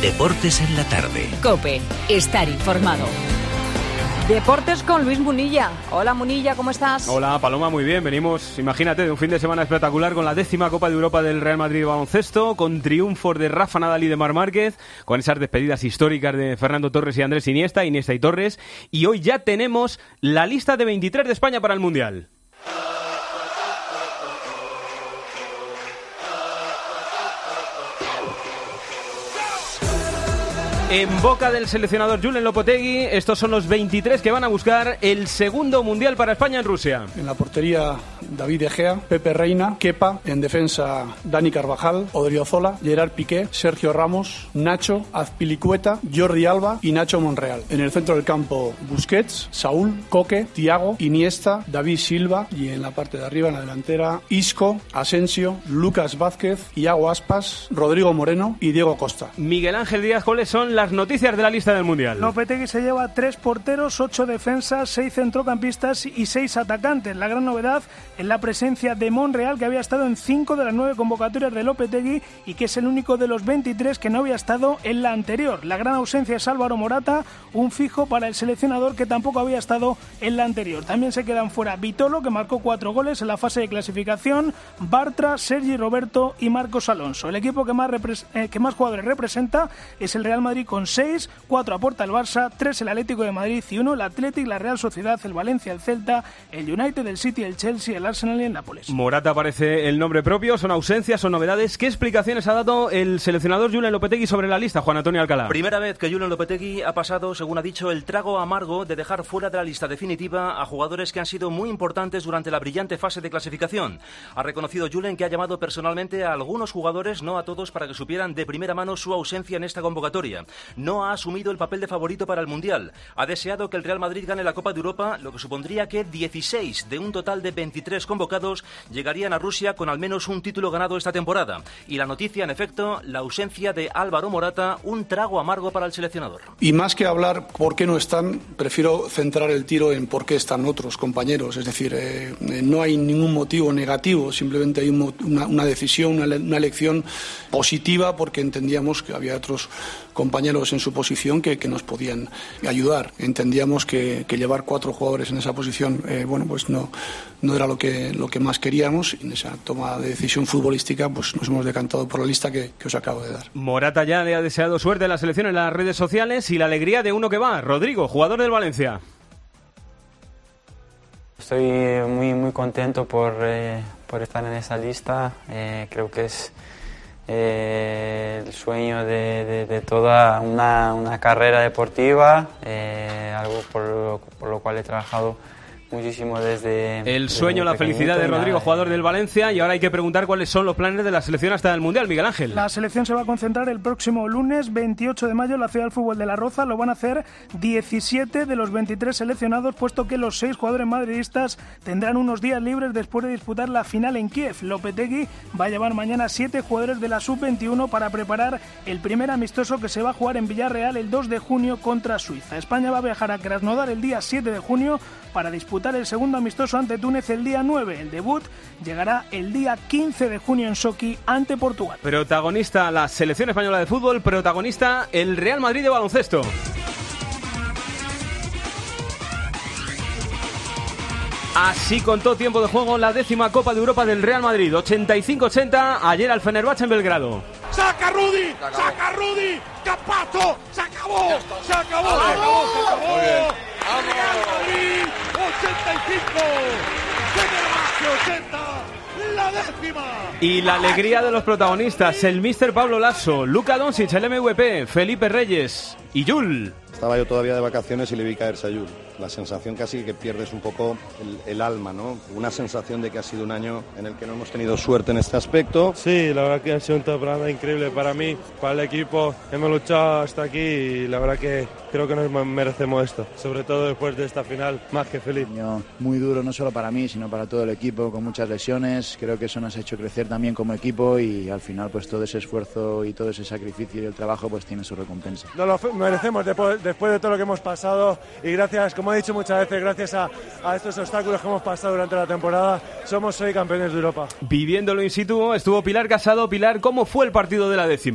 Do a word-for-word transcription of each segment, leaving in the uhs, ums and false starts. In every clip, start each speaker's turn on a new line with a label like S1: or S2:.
S1: Deportes en la tarde.
S2: COPE. Estar informado.
S3: Deportes con Luis Munilla. Hola Munilla, ¿cómo estás?
S4: Hola Paloma, muy bien. Venimos, imagínate, de un fin de semana espectacular con la décima Copa de Europa del Real Madrid de baloncesto, con triunfos de Rafa Nadal y de Marc Márquez, con esas despedidas históricas de Fernando Torres y Andrés Iniesta, Iniesta y Torres. Y hoy ya tenemos la lista de veintitrés de España para el Mundial. En boca del seleccionador Julen Lopetegui, estos son los veintitrés que van a buscar el segundo Mundial para España en Rusia.
S5: En la portería, David De Gea, Pepe Reina, Kepa. En defensa, Dani Carvajal, Odriozola, Gerard Piqué, Sergio Ramos, Nacho, Azpilicueta, Jordi Alba y Nacho Monreal. En el centro del campo, Busquets, Saúl, Coque, Thiago, Iniesta, David Silva. Y en la parte de arriba, en la delantera, Isco, Asensio, Lucas Vázquez, Iago Aspas, Rodrigo Moreno y Diego Costa.
S4: Miguel Ángel Díaz, ¿cuáles son las noticias de la lista del Mundial?
S6: Lopetegui se lleva tres porteros, ocho defensas, seis centrocampistas y seis atacantes. La gran novedad es la presencia de Monreal, que había estado en cinco de las nueve convocatorias de Lopetegui y que es el único de los veintitrés que no había estado en la anterior. La gran ausencia es Álvaro Morata, un fijo para el seleccionador que tampoco había estado en la anterior. También se quedan fuera Vitolo, que marcó cuatro goles en la fase de clasificación, Bartra, Sergi Roberto y Marcos Alonso. El equipo que más, repre- eh, que más jugadores representa es el Real Madrid con seis, cuatro aporta el Barça, tres el Atlético de Madrid y uno el Athletic, la Real Sociedad, el Valencia, el Celta, el United, el City, el Chelsea, el Arsenal y el Nápoles.
S4: Morata aparece el nombre propio, son ausencias, son novedades. ¿Qué explicaciones ha dado el seleccionador Julen Lopetegui sobre la lista, Juan Antonio Alcalá?
S7: Primera vez que Julen Lopetegui ha pasado, según ha dicho, el trago amargo de dejar fuera de la lista definitiva a jugadores que han sido muy importantes durante la brillante fase de clasificación. Ha reconocido Julen que ha llamado personalmente a algunos jugadores, no a todos, para que supieran de primera mano su ausencia en esta convocatoria. No ha asumido el papel de favorito para el Mundial. Ha deseado que el Real Madrid gane la Copa de Europa, lo que supondría que dieciséis de un total de veintitrés convocados llegarían a Rusia con al menos un título ganado esta temporada. Y la noticia, en efecto, la ausencia de Álvaro Morata, un trago amargo para el seleccionador.
S5: Y más que hablar por qué no están, prefiero centrar el tiro en por qué están otros compañeros. Es decir, eh, no hay ningún motivo negativo, simplemente hay un, una, una decisión, una, una elección positiva, porque entendíamos que había otros compañeros en su posición que, que nos podían ayudar. Entendíamos que, que llevar cuatro jugadores en esa posición, eh, bueno, pues no, no era lo que, lo que más queríamos. Y en esa toma de decisión futbolística, pues nos hemos decantado por la lista que, que os acabo de dar.
S4: Morata ya le ha deseado suerte a la selección en las redes sociales y la alegría de uno que va, Rodrigo, jugador del Valencia.
S8: Estoy muy, muy contento por, eh, por estar en esa lista. Eh, creo que es Eh, el sueño de, de, de toda una, una carrera deportiva, eh, algo por lo, por lo cual he trabajado muchísimo desde...
S4: El sueño,
S8: desde
S4: la felicidad de Rodrigo, jugador del Valencia, y ahora hay que preguntar cuáles son los planes de la selección hasta el Mundial, Miguel Ángel.
S6: La selección se va a concentrar el próximo lunes veintiocho de mayo en la Ciudad del Fútbol de La Roza. Lo van a hacer diecisiete de los veintitrés seleccionados, puesto que los seis jugadores madridistas tendrán unos días libres después de disputar la final en Kiev. Lopetegui va a llevar mañana siete jugadores de la sub veintiuno para preparar el primer amistoso que se va a jugar en Villarreal el dos de junio contra Suiza. España va a viajar a Krasnodar el día siete de junio para disputar el segundo amistoso ante Túnez el día nueve. El debut llegará el día quince de junio en Sochi ante Portugal.
S4: Protagonista la selección española de fútbol, protagonista el Real Madrid de baloncesto. Así contó tiempo de juego la décima Copa de Europa del Real Madrid, ochenta y cinco ochenta, ayer al Fenerbahce en Belgrado.
S9: ¡Saca Rudy! ¡Saca Rudy! ¡Capazo! ¡Se acabó! ¡Se acabó! ¡Se acabó! ¡Se acabó! ¡Real Madrid! ¡ochenta y cinco! ¡Fenerbahce ochenta! ¡La décima!
S4: Y la alegría de los protagonistas, el míster Pablo Lasso, Luka Doncic, el M V P, Felipe Reyes y Jul.
S10: Estaba yo todavía de vacaciones y le vi caerse a Jul. La sensación casi que pierdes un poco el, el alma, ¿no? Una sensación de que ha sido un año en el que no hemos tenido suerte en este aspecto.
S11: Sí, la verdad que ha sido una temporada increíble para mí, para el equipo. Hemos luchado hasta aquí y la verdad que creo que nos merecemos esto. Sobre todo después de esta final, más que feliz.
S12: Un año muy duro, no solo para mí, sino para todo el equipo, con muchas lesiones. Creo que eso nos ha hecho crecer también como equipo y al final pues todo ese esfuerzo y todo ese sacrificio y el trabajo pues tiene su recompensa.
S11: Nos lo merecemos después, después de todo lo que hemos pasado y gracias, como he dicho muchas veces, gracias a, a estos obstáculos que hemos pasado durante la temporada, somos hoy campeones de Europa.
S4: Viviéndolo in situ estuvo Pilar Casado. Pilar, ¿cómo fue el partido de la décima?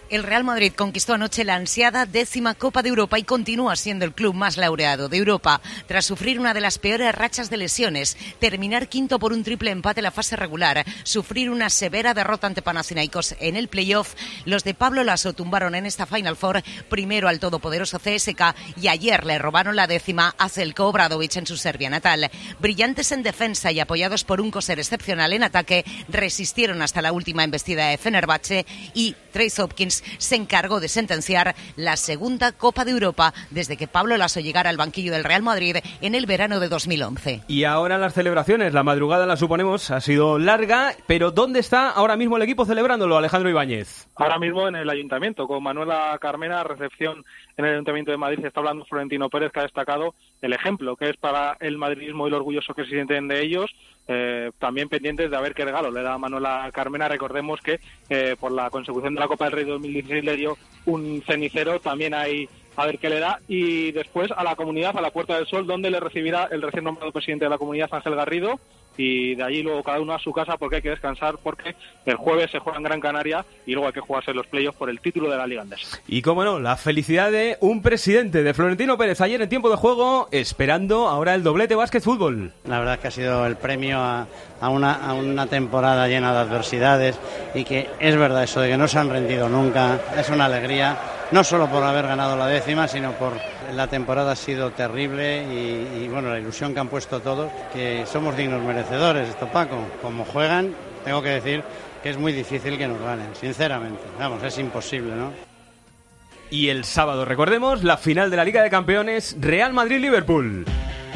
S1: El Real Madrid conquistó anoche la ansiada décima Copa de Europa y continúa siendo el club más laureado de Europa. Tras sufrir una de las peores rachas de lesiones, terminar quinto por un triple empate en la fase regular, sufrir una severa derrota ante Panathinaikos en el playoff, los de Pablo Laso tumbaron en esta Final Four primero al todopoderoso C S K y ayer le robaron la décima a Zeljko Obradović en su Serbia natal. Brillantes en defensa y apoyados por un Koser excepcional en ataque, resistieron hasta la última embestida de Fenerbahce y Trace Hopkins se encargó de sentenciar la segunda Copa de Europa desde que Pablo Laso llegara al banquillo del Real Madrid en el verano de dos mil once.
S4: Y ahora las celebraciones, la madrugada la suponemos ha sido larga, pero ¿dónde está ahora mismo el equipo celebrándolo, Alejandro Ibáñez?
S13: Ahora mismo en el Ayuntamiento, con Manuela Carmena, recepción en el Ayuntamiento de Madrid, está hablando Florentino Pérez, que ha destacado el ejemplo que es para el madridismo y lo orgulloso que se sienten de ellos. Eh, también pendientes de a ver qué regalo le da Manuela Carmena. Recordemos que eh, por la consecución de la Copa del Rey dos mil dieciséis le dio un cenicero, también hay a ver qué le da, y después a la comunidad, a la Puerta del Sol, donde le recibirá el recién nombrado presidente de la comunidad, Ángel Garrido, y de allí luego cada uno a su casa porque hay que descansar, porque el jueves se juega en Gran Canaria y luego hay que jugarse los playoffs por el título de la Liga Andesa.
S4: Y cómo no, la felicidad de un presidente, de Florentino Pérez, ayer en tiempo de juego, esperando ahora el doblete básquet-fútbol.
S14: La verdad es que ha sido el premio a, a, una, a una temporada llena de adversidades, y que es verdad eso de que no se han rendido nunca, es una alegría, no solo por haber ganado la décima, sino por la temporada ha sido terrible y, y bueno, la ilusión que han puesto todos, que somos dignos merecedores. Esto, Paco, como juegan, tengo que decir que es muy difícil que nos ganen, sinceramente. Vamos, es imposible, ¿no?
S4: Y el sábado, recordemos, la final de la Liga de Campeones, Real Madrid-Liverpool.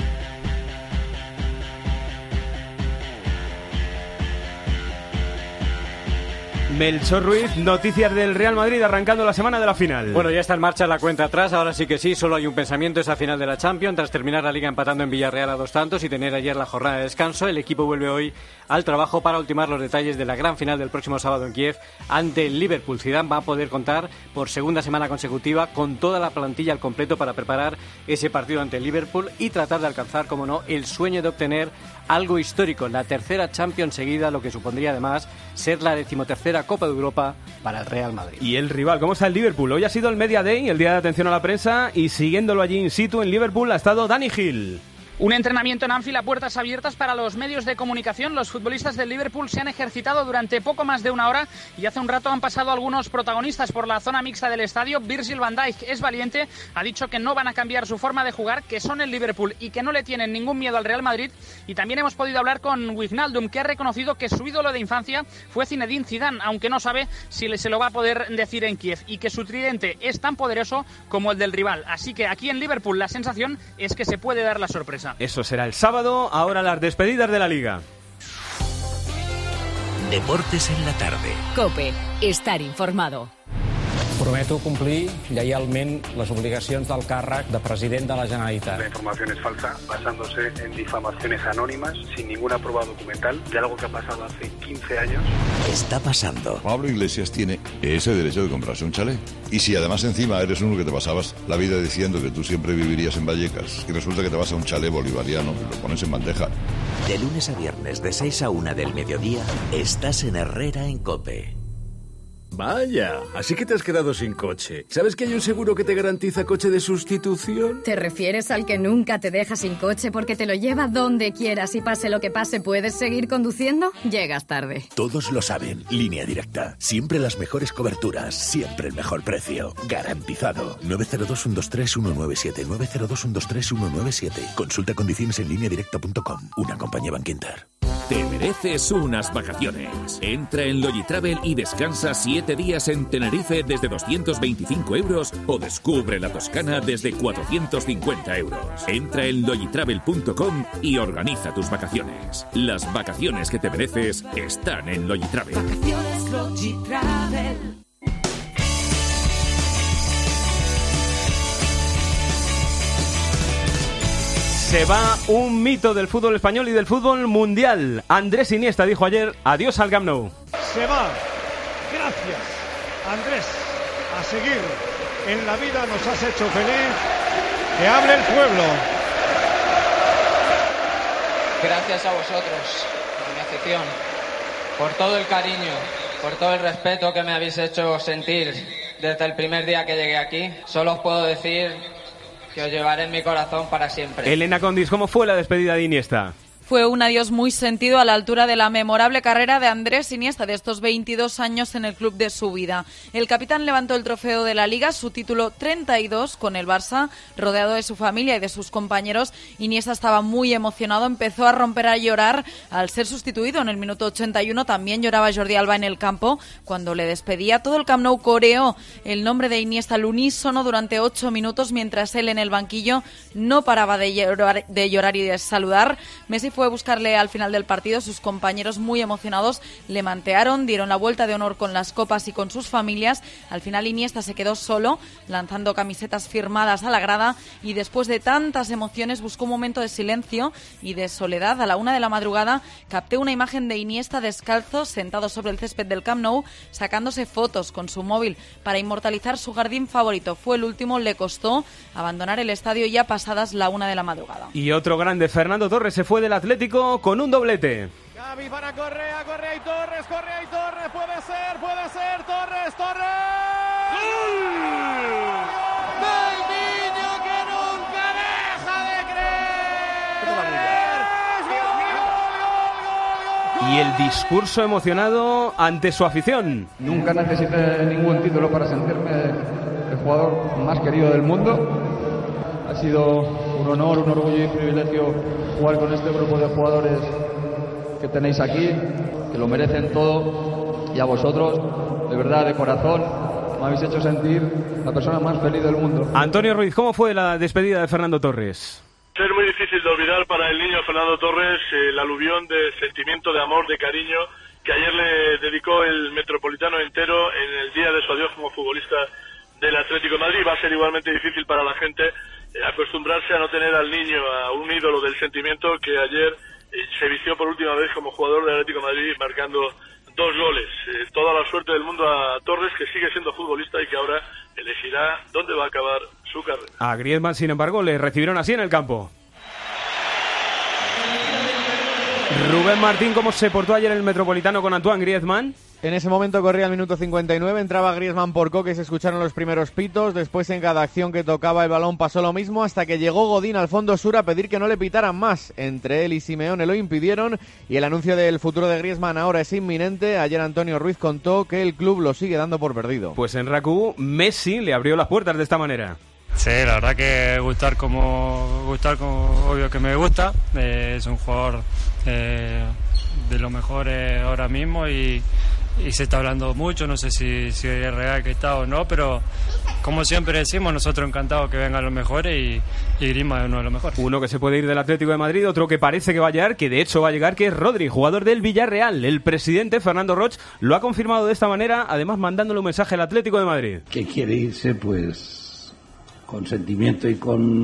S4: Melchor Ruiz, noticias del Real Madrid arrancando la semana de la final.
S15: Bueno, ya está en marcha la cuenta atrás, ahora sí que sí, solo hay un pensamiento, esa final de la Champions, tras terminar la Liga empatando en Villarreal a dos tantos y tener ayer la jornada de descanso, el equipo vuelve hoy al trabajo para ultimar los detalles de la gran final del próximo sábado en Kiev ante el Liverpool. Zidane va a poder contar por segunda semana consecutiva con toda la plantilla al completo para preparar ese partido ante el Liverpool y tratar de alcanzar, como no, el sueño de obtener algo histórico, la tercera Champions seguida, lo que supondría además ser la decimotercera Copa de Europa para el Real Madrid.
S4: Y el rival, ¿cómo está el Liverpool? Hoy ha sido el Media Day, el día de atención a la prensa, y siguiéndolo allí in situ en Liverpool ha estado Dani Gil.
S16: Un entrenamiento en Anfield a puertas abiertas para los medios de comunicación. Los futbolistas del Liverpool se han ejercitado durante poco más de una hora y hace un rato han pasado algunos protagonistas por la zona mixta del estadio. Virgil van Dijk es valiente, ha dicho que no van a cambiar su forma de jugar, que son el Liverpool y que no le tienen ningún miedo al Real Madrid. Y también hemos podido hablar con Wijnaldum, que ha reconocido que su ídolo de infancia fue Zinedine Zidane, aunque no sabe si se lo va a poder decir en Kiev, y que su tridente es tan poderoso como el del rival. Así que aquí en Liverpool la sensación es que se puede dar la sorpresa.
S4: Eso será el sábado, ahora las despedidas de la Liga.
S2: Deportes en la tarde. COPE, estar informado.
S17: Prometo cumplir lleialment les obligacions del càrrec de president de la Generalitat.
S18: La información es falsa, basándose en difamaciones anónimas, sin ninguna prueba documental, de algo que ha pasado hace quince años.
S19: Está pasando.
S20: Pablo Iglesias tiene ese derecho de comprarse un chalet. Y si además encima eres uno que te pasabas la vida diciendo que tú siempre vivirías en Vallecas, y resulta que te vas a un chalet bolivariano y lo pones en bandeja.
S19: De lunes a viernes, de seis a una del mediodía, estás en Herrera en COPE.
S21: Vaya, así que te has quedado sin coche. ¿Sabes que hay un seguro que te garantiza coche de sustitución?
S22: ¿Te refieres al que nunca te deja sin coche porque te lo lleva donde quieras y pase lo que pase puedes seguir conduciendo? Llegas tarde.
S19: Todos lo saben. Línea Directa. Siempre las mejores coberturas. Siempre el mejor precio. Garantizado. nueve cero dos, uno dos tres, uno nueve siete. nueve cero dos, uno dos tres, uno nueve siete. Consulta condiciones en línea directa punto com. Una compañía Bankinter.
S23: Te mereces unas vacaciones. Entra en Logitravel y descansa siete días en Tenerife desde doscientos veinticinco euros o descubre la Toscana desde cuatrocientos cincuenta euros. Entra en logitravel punto com y organiza tus vacaciones. Las vacaciones que te mereces están en Logitravel.
S24: Vacaciones Logitravel.
S4: Se va un mito del fútbol español y del fútbol mundial. Andrés Iniesta dijo ayer adiós al Camp Nou.
S25: Se va. Gracias, Andrés. A seguir. En la vida nos has hecho feliz. Que hable el pueblo.
S26: Gracias a vosotros, a mi afición, por todo el cariño, por todo el respeto que me habéis hecho sentir desde el primer día que llegué aquí. Solo os puedo decir que os llevaré en mi corazón para siempre.
S4: Elena Condis, ¿cómo fue la despedida de Iniesta?
S3: Fue un adiós muy sentido a la altura de la memorable carrera de Andrés Iniesta, de estos veintidós años en el club de su vida. El capitán levantó el trofeo de la Liga, su título treinta y dos con el Barça, rodeado de su familia y de sus compañeros. Iniesta estaba muy emocionado, empezó a romper a llorar al ser sustituido en el minuto ochenta y uno. También lloraba Jordi Alba en el campo cuando le despedía. Todo el Camp Nou coreó el nombre de Iniesta al unísono durante ocho minutos, mientras él en el banquillo no paraba de llorar, de llorar y de saludar. Messi fue a buscarle al final del partido. Sus compañeros, muy emocionados, le mantearon, dieron la vuelta de honor con las copas y con sus familias. Al final Iniesta se quedó solo, lanzando camisetas firmadas a la grada, y después de tantas emociones buscó un momento de silencio y de soledad. A la una de la madrugada capté una imagen de Iniesta descalzo, sentado sobre el césped del Camp Nou, sacándose fotos con su móvil para inmortalizar su jardín favorito. Fue el último, le costó abandonar el estadio ya pasadas la una de la madrugada.
S4: Y otro grande, Fernando Torres, se fue del Atlético con un doblete.
S25: Gavi para Correa, Correa y Torres, Correa y Torres, puede ser, puede ser, Torres, Torres. ¡Gol! ¡Del niño que nunca deja de creer!
S4: Y el discurso emocionado ante su afición.
S5: Nunca necesité ningún título para sentirme el jugador más querido del mundo. Ha sido un honor, un orgullo y un privilegio jugar con este grupo de jugadores que tenéis aquí, que lo merecen todo, y a vosotros, de verdad, de corazón, me habéis hecho sentir la persona más feliz del mundo.
S4: Antonio Ruiz, ¿cómo fue la despedida de Fernando Torres?
S6: Es muy difícil de olvidar para el niño Fernando Torres el aluvión de sentimiento, de amor, de cariño que ayer le dedicó el Metropolitano entero en el día de su adiós como futbolista del Atlético de Madrid. Va a ser igualmente difícil para la gente eh, acostumbrarse a no tener al niño, a un ídolo del sentimiento que ayer eh, se vistió por última vez como jugador del Atlético de Madrid marcando dos goles. Eh, toda la suerte del mundo a Torres, que sigue siendo futbolista y que ahora elegirá dónde va a acabar su carrera.
S4: A Griezmann, sin embargo, le recibieron así en el campo. Rubén Martín, ¿cómo se portó ayer el Metropolitano con Antoine Griezmann?
S7: En ese momento corría el minuto cincuenta y nueve, entraba Griezmann por Coque y se escucharon los primeros pitos. Después, en cada acción que tocaba el balón pasó lo mismo, hasta que llegó Godín al fondo sur a pedir que no le pitaran más. Entre él y Simeone lo impidieron y el anuncio del futuro de Griezmann ahora es inminente. Ayer Antonio Ruiz contó que el club lo sigue dando por perdido.
S4: Pues en Raku, Messi le abrió las puertas de esta manera.
S8: Sí, la verdad que gustar como gustar como obvio que me gusta. Eh, es un jugador eh, de los mejores ahora mismo y, y se está hablando mucho. No sé si, si es real que está o no, pero como siempre decimos, nosotros encantados que vengan los mejores y, y Griezmann es uno de los mejores.
S4: Uno que se puede ir del Atlético de Madrid, otro que parece que va a llegar, que de hecho va a llegar, que es Rodri, jugador del Villarreal. El presidente, Fernando Roch, lo ha confirmado de esta manera, además mandándole un mensaje al Atlético de Madrid.
S9: Que quiere irse, pues con sentimiento y con...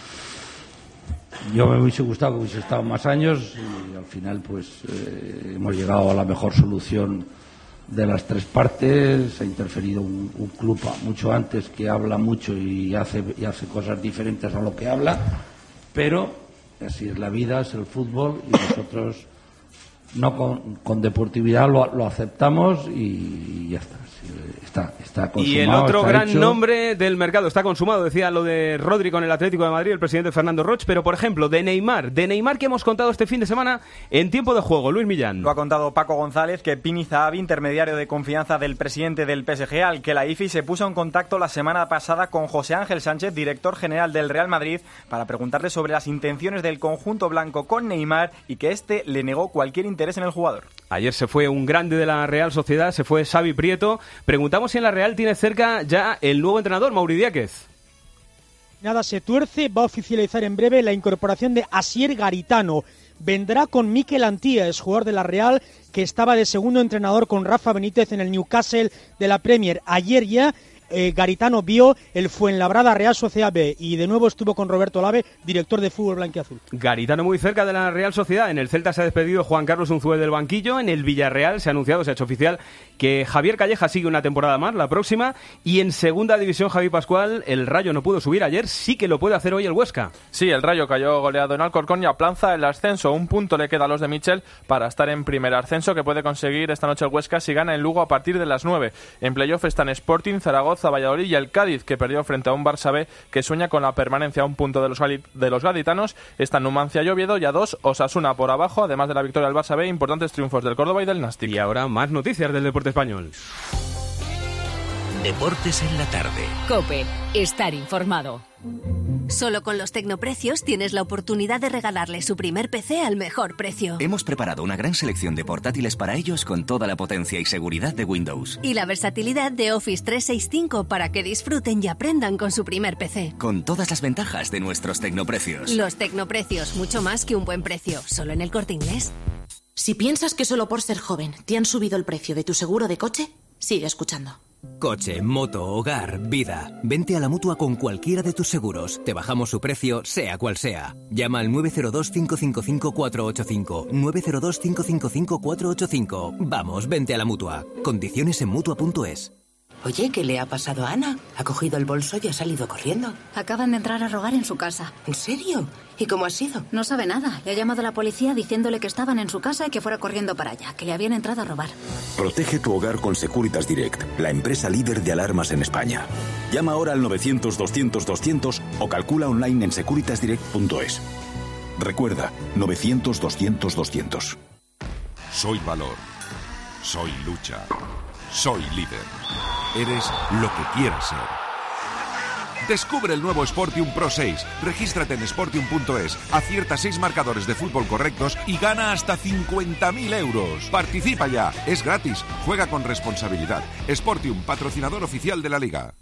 S9: Yo me hubiese gustado que hubiese estado más años y al final pues eh, hemos llegado a la mejor solución de las tres partes. Ha interferido un, un club mucho antes que habla mucho y hace, y hace cosas diferentes a lo que habla, pero así es la vida, es el fútbol y nosotros no con, con deportividad lo, lo aceptamos y, y ya está. Está, está consumado,
S4: y el otro gran
S9: hecho.
S4: nombre del mercado está consumado, decía lo de Rodri con el Atlético de Madrid, el presidente Fernando Roch, pero por ejemplo de Neymar, de Neymar que hemos contado este fin de semana en tiempo de juego, Luis Millán.
S27: Lo ha contado Paco González, que Pini Zahavi, intermediario de confianza del presidente del P S G, al que la I F I se puso en contacto la semana pasada con José Ángel Sánchez, director general del Real Madrid, para preguntarle sobre las intenciones del conjunto blanco con Neymar y que este le negó cualquier interés en el jugador.
S4: Ayer se fue un grande de la Real Sociedad, se fue Xavi Prieto. Preguntamos si en la Real tiene cerca ya el nuevo entrenador, Mauri Diáquez.
S28: Nada se tuerce, va a oficializar en breve la incorporación de Asier Garitano. Vendrá con Mikel Antía, es jugador de la Real, que estaba de segundo entrenador con Rafa Benítez en el Newcastle de la Premier. Ayer ya eh, Garitano vio el Fuenlabrada Real Sociedad B y de nuevo estuvo con Roberto Lave, director de fútbol blanquiazul.
S4: Garitano muy cerca de la Real Sociedad. En el Celta se ha despedido Juan Carlos Unzué del banquillo. En el Villarreal se ha anunciado, se ha hecho oficial que Javier Calleja sigue una temporada más, la próxima. Y en segunda división, Javi Pascual, el Rayo no pudo subir ayer, sí que lo puede hacer hoy el Huesca.
S29: Sí, el Rayo cayó goleado en Alcorcón y aplaza el ascenso. Un punto le queda a los de Michel para estar en primer ascenso que puede conseguir esta noche el Huesca si gana en Lugo a partir de las nueve. En playoff están Sporting, Zaragoza Zaragoza, Valladolid y el Cádiz, que perdió frente a un Barça B que sueña con la permanencia a un punto de los, de los gaditanos. Están Numancia y Oviedo, y a dos Osasuna por abajo, además de la victoria del Barça B, importantes triunfos del Córdoba y del Nastic.
S4: Y ahora más noticias del deporte español.
S1: Deportes en la tarde.
S22: COPE. Estar informado.
S2: Solo con los Tecnoprecios tienes la oportunidad de regalarle su primer P C al mejor precio.
S10: Hemos preparado una gran selección de portátiles para ellos con toda la potencia y seguridad de Windows.
S2: Y la versatilidad de Office trescientos sesenta y cinco para que disfruten y aprendan con su primer P C.
S10: Con todas las ventajas de nuestros Tecnoprecios.
S2: Los Tecnoprecios, mucho más que un buen precio. Solo en El Corte Inglés.
S11: Si piensas que solo por ser joven te han subido el precio de tu seguro de coche, sigue escuchando.
S10: Coche, moto, hogar, vida. Vente a la Mutua con cualquiera de tus seguros. Te bajamos su precio, sea cual sea. Llama al nueve cero dos, cinco cinco cinco, cuatro ocho cinco. nueve cero dos, cinco cinco cinco, cuatro ocho cinco. Vamos, vente a la Mutua. Condiciones en Mutua punto es.
S11: Oye, ¿qué le ha pasado a Ana? Ha cogido el bolso y ha salido corriendo.
S12: Acaban de entrar a rogar en su casa.
S11: ¿En serio? ¿Y cómo ha sido?
S12: No sabe nada. Le ha llamado a la policía diciéndole que estaban en su casa y que fuera corriendo para allá, que le habían entrado a robar.
S13: Protege tu hogar con Securitas Direct, la empresa líder de alarmas en España. Llama ahora al novecientos, doscientos, doscientos o calcula online en securitas direct punto es. Recuerda, novecientos, doscientos, doscientos.
S14: Soy valor. Soy lucha. Soy líder. Eres lo que quieras ser. Descubre el nuevo Sportium Pro seis. Regístrate en sportium punto es, acierta seis marcadores de fútbol correctos y gana hasta cincuenta mil euros. Participa ya, es gratis. Juega con responsabilidad. Sportium, patrocinador oficial de la Liga.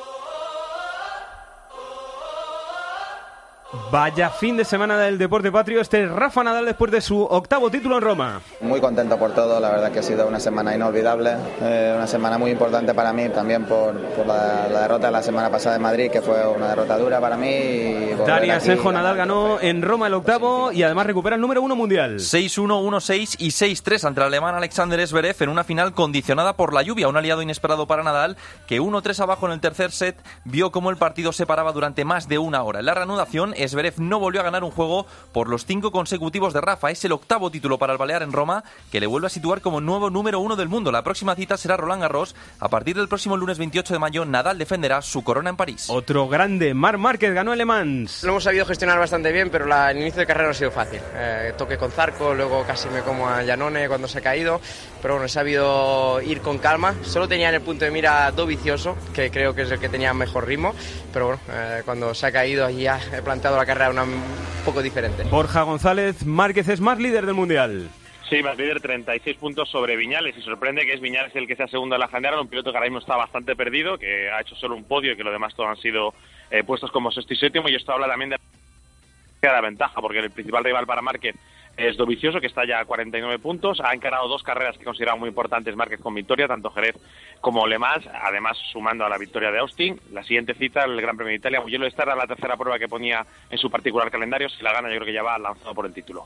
S4: Vaya fin de semana del deporte patrio. Este es Rafa Nadal después de su octavo título en Roma.
S15: Muy contento por todo, la verdad que ha sido una semana inolvidable, eh, una semana muy importante para mí, también por, por la, la derrota de la semana pasada en Madrid, que fue una derrota dura para mí. Y
S4: Dani Asenjo, Nadal ganó en Roma el octavo y además recupera el número uno mundial.
S16: seis uno, uno seis y seis tres ante el alemán Alexander Zverev en una final condicionada por la lluvia, un aliado inesperado para Nadal, que uno tres abajo en el tercer set vio cómo el partido se paraba durante más de una hora. En la reanudación, Zverev no volvió a ganar un juego por los cinco consecutivos de Rafa. Es el octavo título para el balear en Roma, que le vuelve a situar como nuevo número uno del mundo. La próxima cita será Roland Garros. A partir del próximo lunes veintiocho de mayo, Nadal defenderá su corona en París.
S4: Otro grande, Marc Márquez, ganó el Le Mans.
S30: Lo hemos sabido gestionar bastante bien, pero la, el inicio de carrera no ha sido fácil. Eh, toque con Zarco, luego casi me como a Iannone cuando se ha caído, pero bueno, he sabido ir con calma. Solo tenía en el punto de mira Dovizioso, que creo que es el que tenía mejor ritmo, pero bueno, eh, cuando se ha caído allí ya he planteado la carrera una, un poco diferente.
S4: Borja González, Márquez es más líder del Mundial.
S31: Sí, más líder, treinta y seis puntos sobre Viñales, y sorprende que es Viñales el que sea segundo en la general, un piloto que ahora mismo está bastante perdido, que ha hecho solo un podio y que los demás todos han sido eh, puestos como sexto y séptimo, y esto habla también de la ventaja, porque el principal rival para Márquez es Dovizioso, que está ya a cuarenta y nueve puntos, ha encarado dos carreras que consideraba muy importantes Márquez con victoria, tanto Jerez como Le Mans, además sumando a la victoria de Austin. La siguiente cita, el Gran Premio de Italia, Mugello, esta era la tercera prueba que ponía en su particular calendario, si la gana yo creo que ya va lanzado por el título.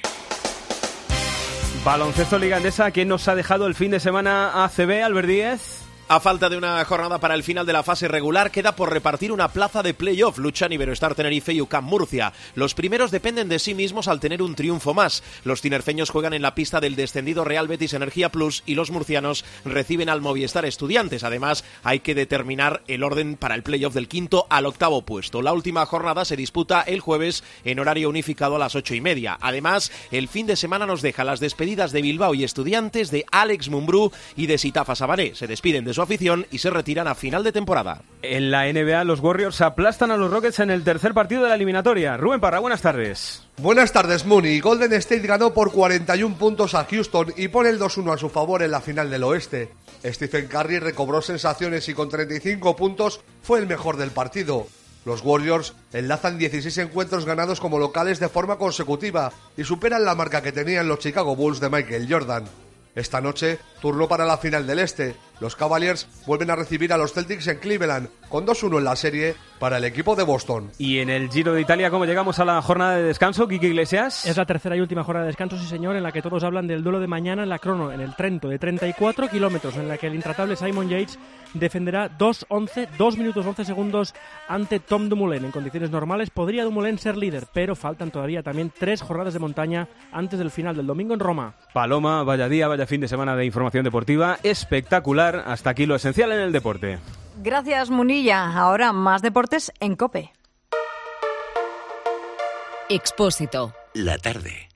S4: Baloncesto Liga Endesa, que nos ha dejado el fin de semana A C B, Albert Díez.
S32: A falta de una jornada para el final de la fase regular, queda por repartir una plaza de playoff. Luchan Iberostar Tenerife y U C A M Murcia. Los primeros dependen de sí mismos al tener un triunfo más. Los tinerfeños juegan en la pista del descendido Real Betis Energía Plus y los murcianos reciben al Movistar Estudiantes. Además, hay que determinar el orden para el playoff del quinto al octavo puesto. La última jornada se disputa el jueves en horario unificado a las ocho y media. Además, el fin de semana nos deja las despedidas de Bilbao y Estudiantes, de Alex Mumbrú y de Sitafa Sabané. Se despiden de su afición y se retiran a final de temporada.
S4: En la N B A, los Warriors aplastan a los Rockets en el tercer partido de la eliminatoria. Rubén Parra, buenas tardes.
S33: Buenas tardes, Muni. Golden State ganó por cuarenta y un puntos a Houston y pone el dos uno a su favor en la final del oeste. Stephen Curry recobró sensaciones y con treinta y cinco puntos fue el mejor del partido. Los Warriors enlazan dieciséis encuentros ganados como locales de forma consecutiva y superan la marca que tenían los Chicago Bulls de Michael Jordan. Esta noche, turno para la final del Este. Los Cavaliers vuelven a recibir a los Celtics en Cleveland, con dos uno en la serie para el equipo de Boston.
S4: Y en el Giro de Italia, ¿cómo llegamos a la jornada de descanso, Quique Iglesias?
S28: Es la tercera y última jornada de descanso, sí señor, en la que todos hablan del duelo de mañana en la crono, en el Trento, de treinta y cuatro kilómetros, en la que el intratable Simon Yates defenderá dos once, dos minutos once segundos ante Tom Dumoulin. En condiciones normales podría Dumoulin ser líder, pero faltan todavía también tres jornadas de montaña antes del final del domingo en Roma.
S4: Paloma, vaya día, vaya fin de semana de información deportiva espectacular. Hasta aquí lo esencial en el deporte.
S1: Gracias, Munilla. Ahora más deportes en COPE.
S3: Expósito.
S5: La tarde.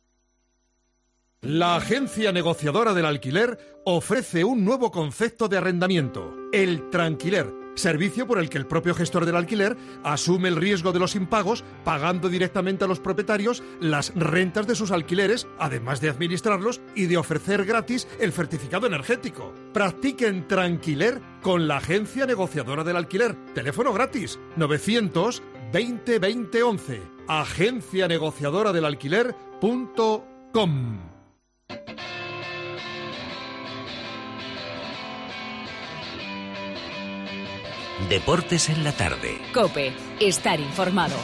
S6: La agencia negociadora del alquiler ofrece un nuevo concepto de arrendamiento, el tranquiler, servicio por el que el propio gestor del alquiler asume el riesgo de los impagos, pagando directamente a los propietarios las rentas de sus alquileres, además de administrarlos y de ofrecer gratis el certificado energético. Practiquen tranquiler con la agencia negociadora del alquiler. Teléfono gratis novecientos veinte veinte once. agencia negociadora del alquiler punto com.
S5: Deportes en la tarde.
S3: COPE. Estar informado.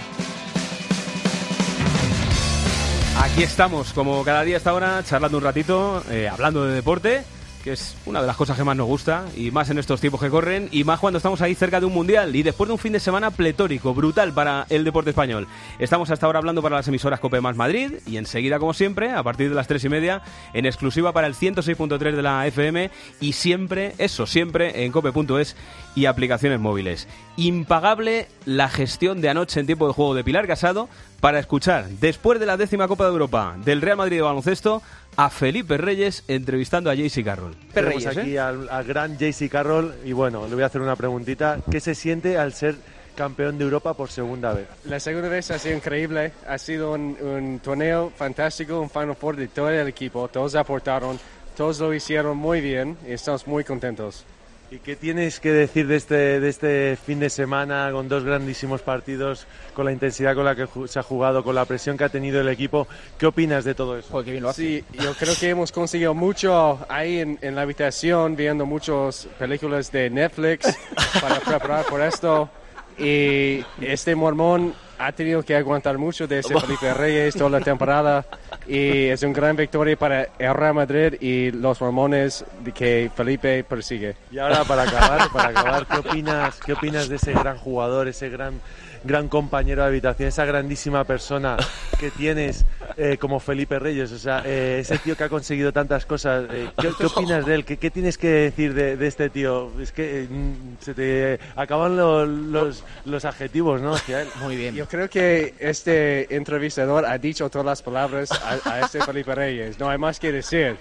S4: Aquí estamos, como cada día a esta hora, charlando un ratito, eh, hablando de deporte, que es una de las cosas que más nos gusta, y más en estos tiempos que corren, y más cuando estamos ahí cerca de un mundial, y después de un fin de semana pletórico, brutal para el deporte español. Estamos hasta ahora hablando para las emisoras COPE más Madrid, y enseguida, como siempre, a partir de las tres y media, en exclusiva para el ciento seis punto tres de la F M, y siempre, eso, siempre, en cope punto es y aplicaciones móviles. Impagable la gestión de anoche en tiempo de juego de Pilar Casado para escuchar, después de la décima Copa de Europa del Real Madrid de baloncesto, a Felipe Reyes entrevistando a J C Carroll.
S17: Tenemos aquí ¿eh? al, al gran J C Carroll y bueno, le voy a hacer una preguntita. ¿Qué se siente al ser campeón de Europa por segunda vez?
S18: La segunda vez ha sido increíble, ha sido un, un torneo fantástico, un Final Four de todo el equipo, todos aportaron, todos lo hicieron muy bien y estamos muy contentos.
S17: ¿Y qué tienes que decir de este, de este fin de semana con dos grandísimos partidos, con la intensidad con la que se ha jugado, con la presión que ha tenido el equipo? ¿Qué opinas de todo eso?
S18: Joder, qué bien lo hace. Sí, yo creo que hemos conseguido mucho ahí en, en la habitación, viendo muchas películas de Netflix para preparar por esto. Y este mormón ha tenido que aguantar mucho de ese Felipe Reyes toda la temporada y es una gran victoria para el Real Madrid y los mormones que Felipe persigue.
S17: Y ahora para acabar, para acabar, ¿qué opinas, qué opinas de ese gran jugador, ese gran gran compañero de habitación, esa grandísima persona que tienes eh, como Felipe Reyes? O sea, eh, ese tío que ha conseguido tantas cosas, eh, ¿qué, ¿qué opinas de él? ¿Qué, qué tienes que decir de, de este tío? Es que eh, se te acaban lo, los, los adjetivos, ¿no? Hacia él.
S18: Muy bien. Yo creo que este entrevistador ha dicho todas las palabras a, a este Felipe Reyes, no hay más que decir,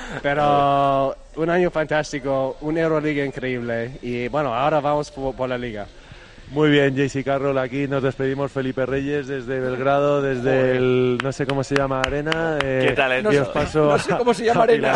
S18: pero un año fantástico, una Euroliga increíble y bueno, ahora vamos por, por la Liga.
S17: Muy bien, J C Carroll, aquí nos despedimos Felipe Reyes desde Belgrado, desde el, no sé cómo se llama, Arena.
S19: Eh, ¿Qué talento?
S17: No, paso
S19: no sé cómo se llama Arena.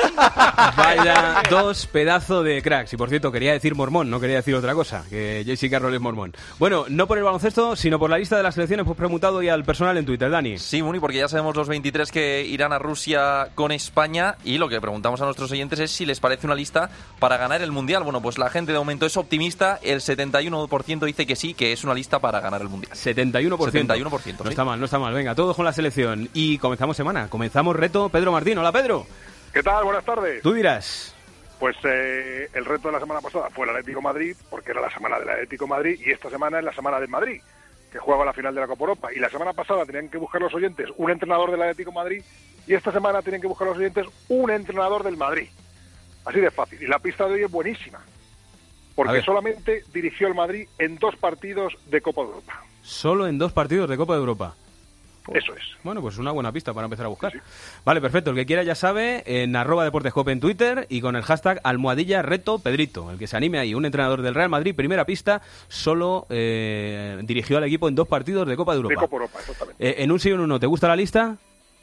S4: Vaya dos pedazos de cracks. Y por cierto, quería decir mormón, no quería decir otra cosa, que J C Carroll es mormón. Bueno, no por el baloncesto, sino por la lista de las selecciones, pues preguntado y al personal en Twitter, Dani.
S16: Sí, Muni, porque ya sabemos los veintitrés que irán a Rusia con España y lo que preguntamos a nuestros oyentes es si les parece una lista para ganar el Mundial. Bueno, pues la gente de momento es optimista, el setenta y uno por ciento dice que sí, que es una lista para ganar el Mundial.
S4: setenta y uno por ciento.
S16: setenta y uno por ciento,
S4: no
S16: sí.
S4: está mal, no está mal. Venga, todos con la selección. Y comenzamos semana. Comenzamos reto Pedro Martín. Hola, Pedro.
S20: ¿Qué tal? Buenas tardes.
S4: Tú dirás.
S20: Pues eh, el reto de la semana pasada fue el Atlético Madrid, porque era la semana del Atlético Madrid, y esta semana es la semana del Madrid, que juega la final de la Copa Europa. Y la semana pasada tenían que buscar los oyentes un entrenador del Atlético Madrid, y esta semana tienen que buscar los oyentes un entrenador del Madrid. Así de fácil. Y la pista de hoy es buenísima, porque solamente dirigió el Madrid en dos partidos de Copa de Europa.
S4: Solo en dos partidos de Copa de Europa.
S20: Eso es.
S4: Bueno, pues una buena pista para empezar a buscar. Sí, sí. Vale, perfecto. El que quiera ya sabe, en arroba deportescope en Twitter y con el hashtag almohadilla reto Pedrito. El que se anime ahí, un entrenador del Real Madrid, primera pista, solo eh, dirigió al equipo en dos partidos de Copa de Europa.
S20: De Copa Europa, exactamente.
S4: Eh, en un sí o en un no, ¿te gusta la lista?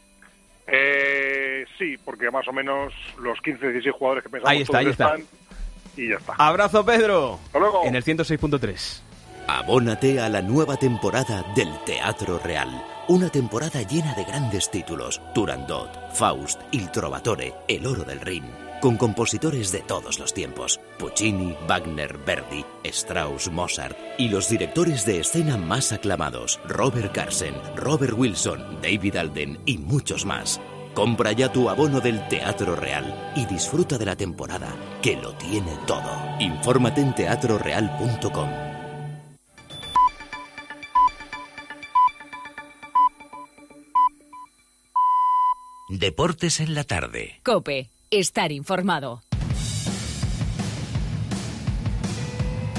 S20: Eh, sí, porque más o menos los quince, dieciséis jugadores que pensamos
S4: ahí está, ahí está.
S20: están y ya está.
S4: Abrazo, Pedro.
S20: Hasta luego.
S4: En el ciento seis punto tres.
S5: Abónate a la nueva temporada del Teatro Real. Una temporada llena de grandes títulos. Turandot, Faust, Il Trovatore, El Oro del Rin. Con compositores de todos los tiempos. Puccini, Wagner, Verdi, Strauss, Mozart. Y los directores de escena más aclamados. Robert Carsen, Robert Wilson, David Alden y muchos más. Compra ya tu abono del Teatro Real y disfruta de la temporada, que lo tiene todo. Infórmate en teatro real punto com. Deportes en la tarde.
S3: COPE. Estar informado.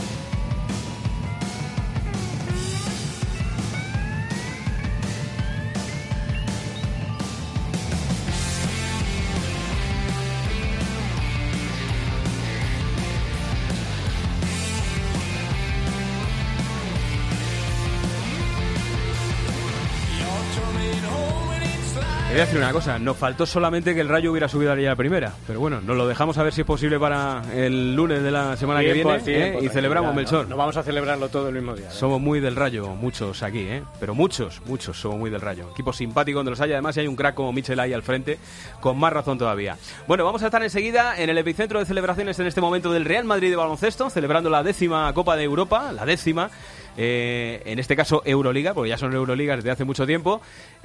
S4: voy a decir una cosa, nos faltó solamente que el Rayo hubiera subido a la primera, pero bueno, nos lo dejamos a ver si es posible para el lunes de la semana
S2: tiempo,
S4: que viene,
S2: tiempo,
S4: ¿eh? Y celebramos,
S2: no,
S4: Melchor.
S2: No, no vamos a celebrarlo todo el mismo día. ¿eh?
S4: Somos muy del Rayo, muchos aquí, ¿eh? Pero muchos, muchos somos muy del Rayo. Equipo simpático donde los haya, además, y hay un crack como Michel ahí al frente, con más razón todavía. Bueno, vamos a estar enseguida en el epicentro de celebraciones en este momento del Real Madrid de baloncesto, celebrando la décima Copa de Europa, la décima. Eh, en este caso Euroliga, porque ya son Euroligas desde hace mucho tiempo,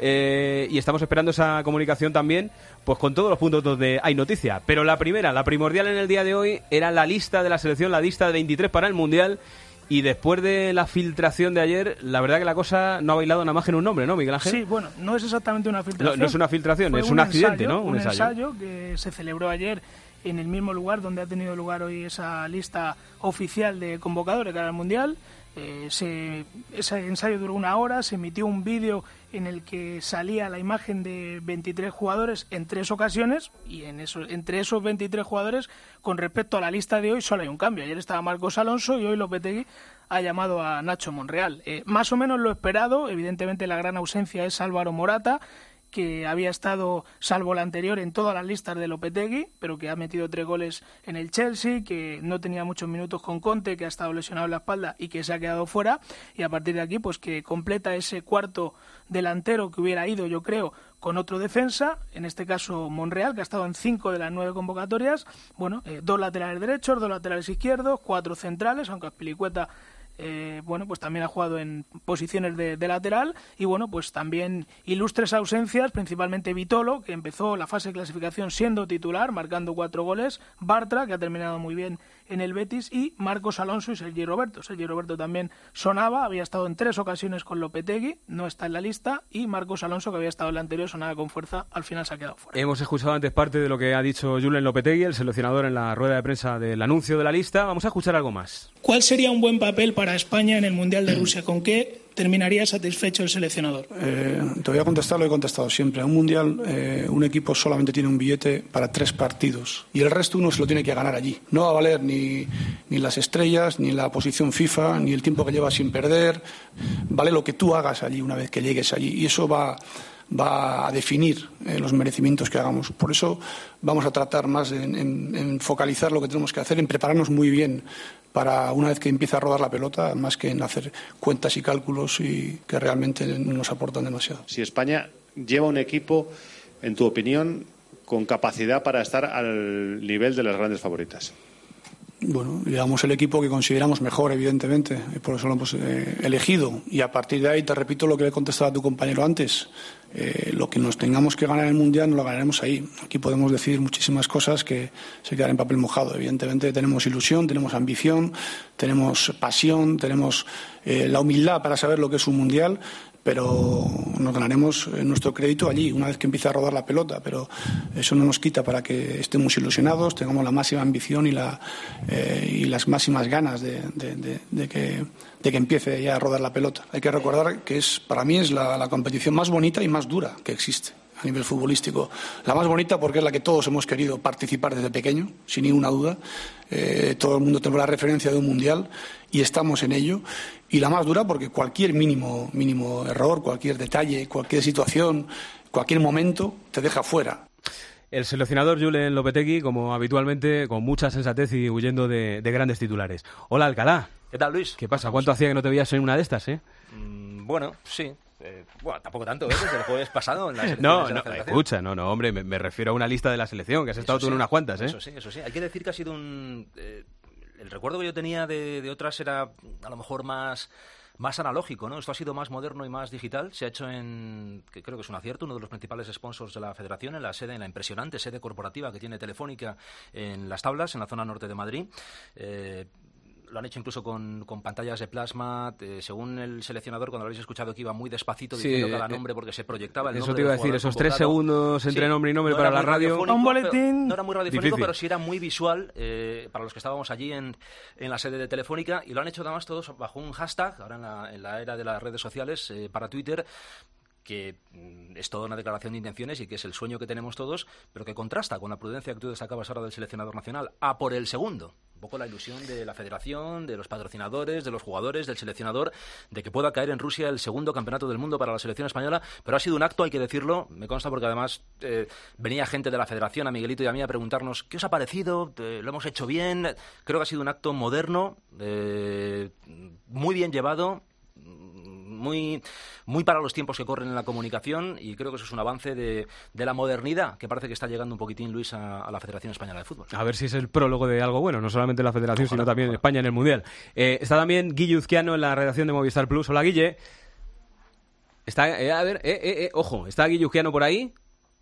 S4: eh, y estamos esperando esa comunicación también, pues con todos los puntos donde hay noticia. Pero la primera, la primordial en el día de hoy, era la lista de la selección, la lista de veintitrés para el Mundial. Y después de la filtración de ayer, la verdad que la cosa no ha bailado nada más en un nombre, ¿no, Miguel Ángel?
S7: Sí, bueno, no es exactamente una filtración.
S4: No, no es una filtración,
S7: Fue
S4: es
S7: un,
S4: un accidente,
S7: ensayo,
S4: ¿no?
S7: Un, un ensayo. ensayo que se celebró ayer en el mismo lugar donde ha tenido lugar hoy esa lista oficial de convocadores para el Mundial. Eh, se, ese ensayo duró una hora, se emitió un vídeo en el que salía la imagen de veintitrés jugadores en tres ocasiones, y en eso, entre esos veintitrés jugadores, con respecto a la lista de hoy, solo hay un cambio. Ayer estaba Marcos Alonso y hoy Lopetegui ha llamado a Nacho Monreal. Eh, más o menos lo esperado, evidentemente la gran ausencia es Álvaro Morata, que había estado, salvo la anterior, en todas las listas de Lopetegui, pero que ha metido tres goles en el Chelsea, que no tenía muchos minutos con Conte, que ha estado lesionado en la espalda y que se ha quedado fuera, y a partir de aquí, pues que completa ese cuarto delantero que hubiera ido, yo creo, con otro defensa, en este caso Monreal, que ha estado en cinco de las nueve convocatorias, bueno, eh, dos laterales derechos, dos laterales izquierdos, cuatro centrales, aunque Azpilicueta Eh, bueno, pues también ha jugado en posiciones de, de lateral, y bueno, pues también ilustres ausencias, principalmente Vitolo, que empezó la fase de clasificación siendo titular, marcando cuatro goles, Bartra, que ha terminado muy bien en el Betis, y Marcos Alonso y Sergi Roberto. Sergi Roberto también sonaba, había estado en tres ocasiones con Lopetegui, no está en la lista, y Marcos Alonso, que había estado en la anterior, sonaba con fuerza, al final se ha quedado fuera.
S4: Hemos escuchado antes parte de lo que ha dicho Julen Lopetegui, el seleccionador, en la rueda de prensa del anuncio de la lista. Vamos a escuchar algo más.
S7: ¿Cuál sería un buen papel para España en el Mundial de Rusia? ¿Con qué terminaría satisfecho el seleccionador?
S8: Eh, te voy a contestar lo que he contestado siempre. En un Mundial, eh, un equipo solamente tiene un billete para tres partidos y el resto uno se lo tiene que ganar allí. No va a valer ni, ni las estrellas, ni la posición FIFA, ni el tiempo que llevas sin perder. Vale lo que tú hagas allí una vez que llegues allí, y eso va... va a definir eh, los merecimientos que hagamos. Por eso vamos a tratar más en, en, en focalizar lo que tenemos que hacer, en prepararnos muy bien para una vez que empiece a rodar la pelota, más que en hacer cuentas y cálculos y que realmente no nos aportan demasiado.
S9: Si España lleva un equipo, en tu opinión, con capacidad para estar al nivel de las grandes favoritas.
S8: Bueno, llevamos el equipo que consideramos mejor, evidentemente, y por eso lo hemos eh, elegido. Y a partir de ahí, te repito lo que le contestaba a tu compañero antes, eh, lo que nos tengamos que ganar en el Mundial, no lo ganaremos ahí. Aquí podemos decir muchísimas cosas que se quedan en papel mojado. Evidentemente tenemos ilusión, tenemos ambición, tenemos pasión, tenemos eh, la humildad para saber lo que es un Mundial, pero nos ganaremos nuestro crédito allí, una vez que empiece a rodar la pelota, pero eso no nos quita para que estemos ilusionados, tengamos la máxima ambición y, la, eh, y las máximas ganas de, de, de, de, que, de que empiece ya a rodar la pelota. Hay que recordar que es, para mí es la, la competición más bonita y más dura que existe a nivel futbolístico. La más bonita porque es la que todos hemos querido participar desde pequeño, sin ninguna duda. Eh, todo el mundo tenemos la referencia de un mundial y estamos en ello. Y la más dura porque cualquier mínimo, mínimo error, cualquier detalle, cualquier situación, cualquier momento te deja fuera.
S4: El seleccionador Julen Lopetegui, como habitualmente, con mucha sensatez y huyendo de, de grandes titulares. Hola, Alcalá.
S19: ¿Qué tal, Luis?
S4: ¿Qué pasa? ¿Cuánto hacía que no te veías en una de estas, eh?
S19: Mm, bueno, sí. Eh, bueno, tampoco tanto, ¿eh? Desde el jueves pasado en las
S4: No, no, escucha, no, no, hombre, me, me refiero a una lista de la selección, que has estado eso tú sí, en unas cuantas, ¿eh?
S19: Eso sí, eso sí. Hay que decir que ha sido un... Eh, el recuerdo que yo tenía de, de otras era a lo mejor más... más analógico, ¿no? Esto ha sido más moderno y más digital. Se ha hecho en, que creo que es un acierto, uno de los principales sponsors de la Federación, en la sede, en la impresionante sede corporativa que tiene Telefónica en Las Tablas, en la zona norte de Madrid. Eh, Lo han hecho incluso con, con pantallas de plasma. Eh, según el seleccionador, cuando lo habéis escuchado, que iba muy despacito diciendo sí, cada nombre porque se proyectaba el
S4: eso
S19: nombre.
S4: Eso te iba a decir, esos tres segundos entre sí, nombre y nombre no para la radio.
S19: Un boletín. No era muy radiofónico, difícil, pero sí era muy visual eh, para los que estábamos allí en, en la sede de Telefónica. Y lo han hecho además todos bajo un hashtag, ahora en la, en la era de las redes sociales, eh, para Twitter, que es toda una declaración de intenciones y que es el sueño que tenemos todos, pero que contrasta con la prudencia que tú destacabas ahora del seleccionador nacional, a por el segundo. un poco la ilusión de la federación, de los patrocinadores, de los jugadores, del seleccionador, de que pueda caer en Rusia el segundo campeonato del mundo para la selección española, pero ha sido un acto, hay que decirlo, me consta porque además eh, venía gente de la federación, a Miguelito y a mí, a preguntarnos ¿qué os ha parecido? Eh, ¿Lo hemos hecho bien? Creo que ha sido un acto moderno, eh, muy bien llevado, muy muy para los tiempos que corren en la comunicación, y creo que eso es un avance de, de la modernidad que parece que está llegando un poquitín, Luis, a, a la Federación Española de Fútbol.
S4: A ver si es el prólogo de algo bueno, no solamente en la Federación, ojalá, sino también en España en el Mundial. Eh, está también Guille Uzquiano en la redacción de Movistar Plus. Hola, Guille. Está, eh, a ver, eh, eh, eh, ojo, ¿está Guille Uzquiano por ahí?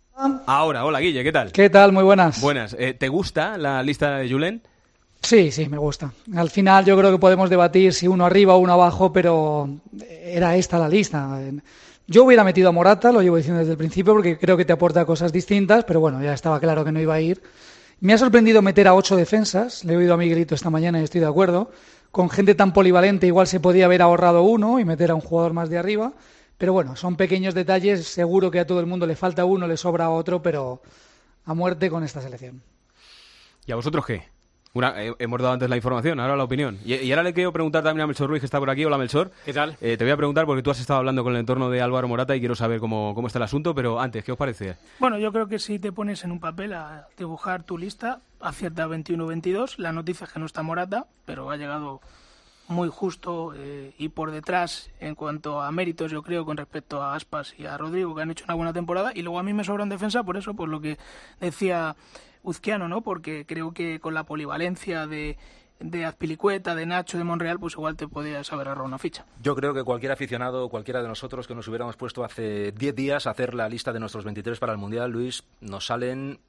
S4: Ahora, hola, Guille, ¿qué tal?
S10: ¿Qué tal? Muy buenas.
S4: Buenas. Eh, ¿Te gusta la lista de Julen?
S10: Sí, sí, me gusta. Al final yo creo que podemos debatir si uno arriba o uno abajo, pero era esta la lista. Yo hubiera metido a Morata, lo llevo diciendo desde el principio, porque creo que te aporta cosas distintas, pero bueno, ya estaba claro que no iba a ir. Me ha sorprendido meter a ocho defensas, le he oído a Miguelito esta mañana y estoy de acuerdo. Con gente tan polivalente igual se podía haber ahorrado uno y meter a un jugador más de arriba, pero bueno, son pequeños detalles, seguro que a todo el mundo le falta uno, le sobra otro, pero a muerte con esta selección.
S4: ¿Y a vosotros qué? Una, eh, hemos dado antes la información, ahora la opinión. Y, y ahora le quiero preguntar también a Melchor Ruiz, que está por aquí. Hola, Melchor.
S2: ¿Qué tal?
S4: Eh, te voy a preguntar porque tú has estado hablando con el entorno de Álvaro Morata y quiero saber cómo, cómo está el asunto, pero antes, ¿qué os parece?
S7: Bueno, yo creo que si te pones en un papel a dibujar tu lista, acierta veintiuno veintidós. La noticia es que no está Morata, pero ha llegado muy justo eh, y por detrás en cuanto a méritos, yo creo, con respecto a Aspas y a Rodrigo, que han hecho una buena temporada. Y luego a mí me sobra en defensa, por eso, por lo que decía Uzquiano, ¿no? Porque creo que con la polivalencia de, de Azpilicueta, de Nacho, de Monreal, pues igual te podías haber agarrado una ficha.
S19: Yo creo que cualquier aficionado, cualquiera de nosotros que nos hubiéramos puesto hace diez días a hacer la lista de nuestros veintitrés para el Mundial, Luis, nos salen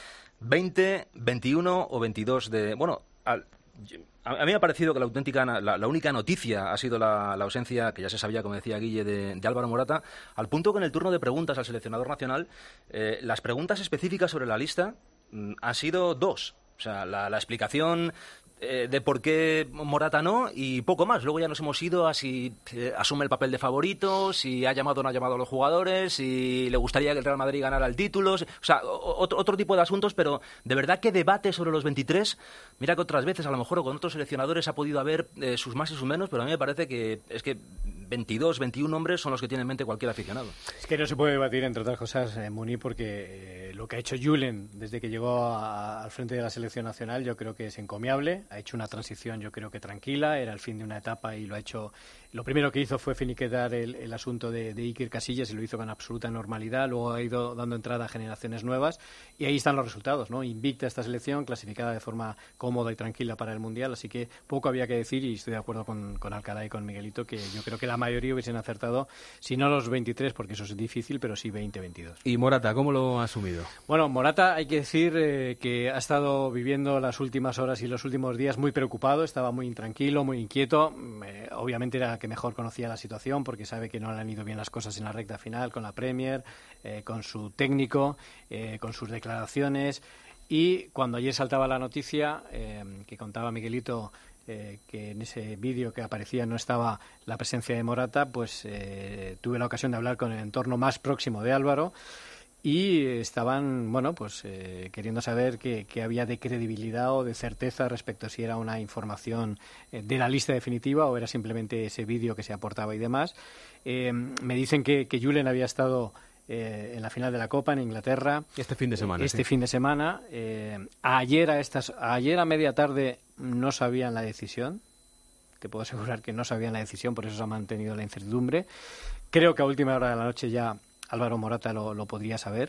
S19: veinte, veintiuno o veintidós de... Bueno, al, a mí me ha parecido que la auténtica, la, la única noticia ha sido la, la ausencia, que ya se sabía, como decía Guille, de, de Álvaro Morata, al punto que en el turno de preguntas al seleccionador nacional, eh, las preguntas específicas sobre la lista ha sido dos. O sea, la, la explicación eh, de por qué Morata no y poco más. Luego ya nos hemos ido a si eh, asume el papel de favorito, si ha llamado o no ha llamado a los jugadores, si le gustaría que el Real Madrid ganara el título. O sea, otro, otro tipo de asuntos, pero de verdad que debate sobre los veintitrés. Mira que otras veces, a lo mejor, o con otros seleccionadores ha podido haber eh, sus más y sus menos, pero a mí me parece que es que veintidós, veintiún hombres son los que tiene en mente cualquier aficionado.
S2: Es que no se puede debatir, entre otras cosas, eh, Muni, porque eh, lo que ha hecho Julen desde que llegó a, al frente de la selección nacional yo creo que es encomiable. Ha hecho una transición, yo creo que tranquila, era el fin de una etapa y lo ha hecho. Lo primero que hizo fue finiquitar el, el asunto de, de Iker Casillas y lo hizo con absoluta normalidad. Luego ha ido dando entrada a generaciones nuevas y ahí están los resultados, ¿no? Invicta esta selección, clasificada de forma cómoda y tranquila para el Mundial, así que poco había que decir y estoy de acuerdo con, con Alcalá y con Miguelito, que yo creo que la mayoría hubiesen acertado, si no los veintitrés, porque eso es difícil, pero sí veinte veintidós.
S4: ¿Y Morata, cómo lo ha asumido?
S2: Bueno, Morata, hay que decir eh, que ha estado viviendo las últimas horas y los últimos días muy preocupado, estaba muy intranquilo, muy inquieto. Eh, obviamente era que mejor conocía la situación porque sabe que no le han ido bien las cosas en la recta final con la Premier, eh, con su técnico, eh, con sus declaraciones. Y cuando ayer saltaba la noticia eh, que contaba Miguelito eh, que en ese vídeo que aparecía no estaba la presencia de Morata, pues eh, tuve la ocasión de hablar con el entorno más próximo de Álvaro y estaban, bueno, pues eh, queriendo saber qué, qué había de credibilidad o de certeza respecto a si era una información eh, de la lista definitiva o era simplemente ese vídeo que se aportaba y demás. Eh, me dicen que, que Julen había estado Eh, en la final de la Copa en Inglaterra
S4: este fin de semana
S2: este
S4: sí.
S2: fin de semana eh, ayer a estas ayer a media tarde no sabían la decisión, te puedo asegurar que no sabían la decisión, por eso se ha mantenido la incertidumbre. Creo que a última hora de la noche ya Álvaro Morata lo, lo podría saber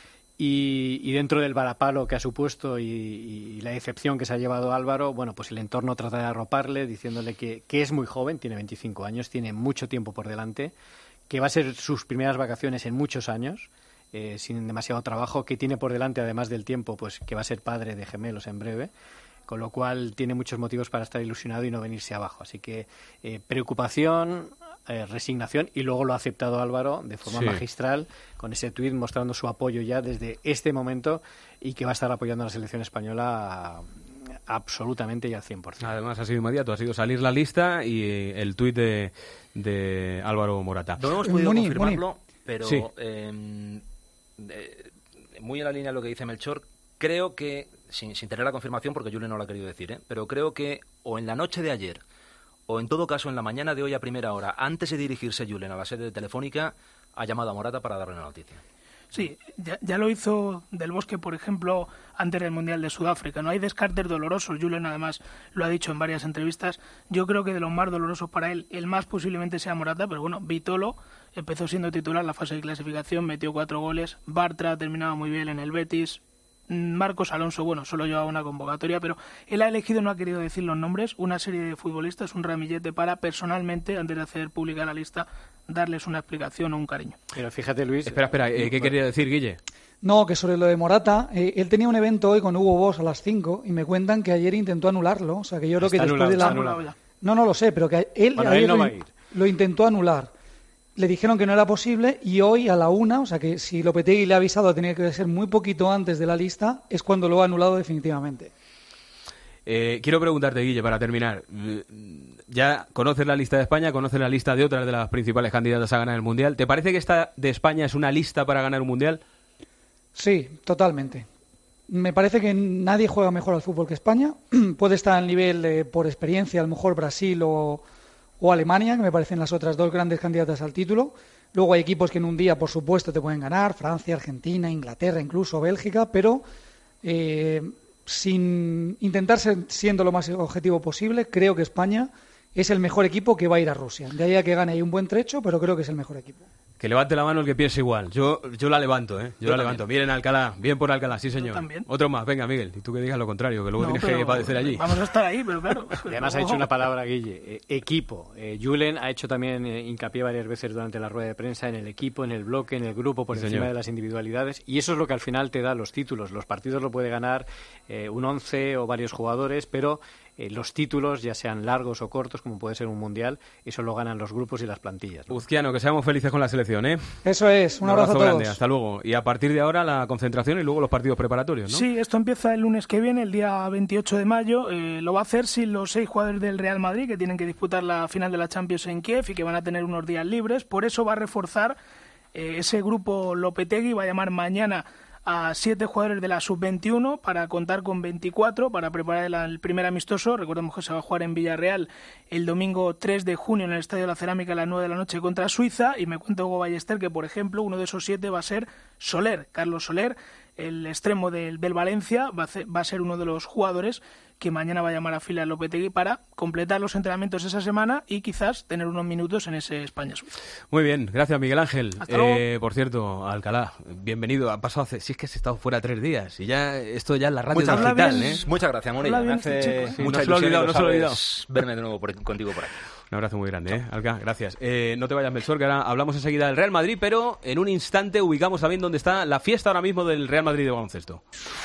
S2: y, y dentro del varapalo que ha supuesto y, y la decepción que se ha llevado Álvaro, bueno, pues el entorno trata de arroparle diciéndole que, que es muy joven, tiene veinticinco años, tiene mucho tiempo por delante, que va a ser sus primeras vacaciones en muchos años, eh, sin demasiado trabajo, que tiene por delante, además del tiempo, pues que va a ser padre de gemelos en breve, con lo cual tiene muchos motivos para estar ilusionado y no venirse abajo. Así que eh, preocupación, eh, resignación, y luego lo ha aceptado Álvaro de forma sí. magistral, con ese tuit mostrando su apoyo ya desde este momento y que va a estar apoyando a la selección española absolutamente y al cien por ciento.
S4: Además ha sido inmediato, ha sido salir la lista y el tuit de, de Álvaro Morata.
S19: No hemos podido
S10: Moni,
S19: confirmarlo,
S10: Moni.
S19: pero
S4: sí.
S19: eh, eh, muy en la línea de lo que dice Melchor, creo que sin, sin tener la confirmación porque Julen no lo ha querido decir, ¿eh? Pero creo que o en la noche de ayer o en todo caso en la mañana de hoy a primera hora, antes de dirigirse Julen a la sede de Telefónica, ha llamado a Morata para darle la noticia.
S7: Sí, ya, ya lo hizo Del Bosque, por ejemplo, antes del Mundial de Sudáfrica. No hay descartes dolorosos. Julen, además, lo ha dicho en varias entrevistas. Yo creo que de los más dolorosos para él, el más posiblemente sea Morata, pero bueno, Vitolo empezó siendo titular en la fase de clasificación, metió cuatro goles. Bartra terminaba muy bien en el Betis. Marcos Alonso, bueno, solo llevaba una convocatoria, pero él ha elegido, no ha querido decir los nombres, una serie de futbolistas, un ramillete para personalmente, antes de hacer pública la lista, darles una explicación o un cariño.
S2: Pero fíjate, Luis...
S4: Espera, espera, eh, ¿qué quería decir, Guille?
S10: No, que sobre lo de Morata, eh, él tenía un evento hoy con Hugo Boss a las cinco y me cuentan que ayer intentó anularlo, o sea que yo creo
S2: está
S10: que después
S2: anulado,
S10: de la...
S2: está anulado ya.
S10: No, no lo sé, pero que él,
S2: bueno,
S10: ayer
S2: él no
S10: lo,
S2: va a ir.
S10: lo intentó anular. Le dijeron que no era posible y hoy a la una, o sea que si Lopetegui le ha avisado tenía que ser muy poquito antes de la lista, es cuando lo ha anulado definitivamente.
S4: Eh, quiero preguntarte, Guille, para terminar. Ya conoces la lista de España, conoces la lista de otras de las principales candidatas a ganar el Mundial. ¿Te parece que esta de España es una lista para ganar un Mundial?
S10: Sí, totalmente. Me parece que nadie juega mejor al fútbol que España. Puede estar al nivel, eh, por experiencia, a lo mejor Brasil o... o Alemania, que me parecen las otras dos grandes candidatas al título. Luego hay equipos que en un día, por supuesto, te pueden ganar, Francia, Argentina, Inglaterra, incluso Bélgica, pero eh, sin intentar ser, siendo lo más objetivo posible, creo que España es el mejor equipo que va a ir a Rusia. De ahí a que gane hay un buen trecho, pero creo que es el mejor equipo.
S4: Que levante la mano el que piense igual. Yo yo la levanto, ¿eh? Yo,
S19: Yo
S4: la
S19: también.
S4: levanto. Miren Alcalá, bien por Alcalá, sí señor.
S7: también.
S4: Otro más, venga Miguel, y tú que digas lo contrario, que luego
S7: No,
S4: tienes
S7: pero
S4: que padecer allí.
S7: Vamos a estar ahí, pero claro.
S2: Y además ha dicho una palabra, Guille, eh, equipo. Eh, Julen ha hecho también eh, hincapié varias veces durante la rueda de prensa en el equipo, en el bloque, en el grupo, por
S4: Sí,
S2: encima
S4: señor.
S2: de las individualidades. Y eso es lo que al final te da los títulos. Los partidos lo puede ganar eh, un once o varios jugadores, pero eh, los títulos, ya sean largos o cortos, como puede ser un mundial, eso lo ganan los grupos y las plantillas, ¿no?
S4: Uzquiano, que seamos felices con la selección, ¿eh?
S10: Eso es, un,
S4: Un
S10: abrazo,
S4: abrazo
S10: a todos.
S4: grande, hasta luego. Y a partir de ahora la concentración y luego los partidos preparatorios, ¿no?
S7: Sí, esto empieza el lunes que viene, el día veintiocho de mayo. Eh, lo va a hacer sin los seis jugadores del Real Madrid que tienen que disputar la final de la Champions en Kiev y que van a tener unos días libres. Por eso va a reforzar eh, ese grupo Lopetegui, va a llamar mañana a siete jugadores de la sub veintiuno para contar con veinticuatro para preparar el, el primer amistoso. Recordemos que se va a jugar en Villarreal el domingo tres de junio en el Estadio de la Cerámica a las nueve de la noche contra Suiza, y me cuenta Hugo Ballester que, por ejemplo, uno de esos siete va a ser Soler, Carlos Soler, el extremo del, del Valencia, va a, ser, va a ser uno de los jugadores que mañana va a llamar a fila a Lopetegui para completar los entrenamientos esa semana y quizás tener unos minutos en ese España-Suiza.
S4: Muy bien, gracias Miguel Ángel.
S7: Hasta luego.
S4: Eh, por cierto, Alcalá, bienvenido. Ha pasado hace... Si es que has estado fuera tres días y ya esto ya es la radio
S19: Muchas,
S4: digital, ¿eh?
S19: muchas gracias, Morella. Me hace
S4: Sí,
S19: mucha
S4: no se lo ha
S19: ilusión,
S4: olvidado,
S19: y
S4: no se lo ha olvidado.
S19: sabes, verme de nuevo por- contigo por aquí.
S4: Un abrazo muy grande, ¿eh? Alca, gracias. Eh, no te vayas, Melchor, que ahora hablamos enseguida del Real Madrid, pero en un instante ubicamos también dónde está la fiesta ahora mismo del Real Madrid de baloncesto.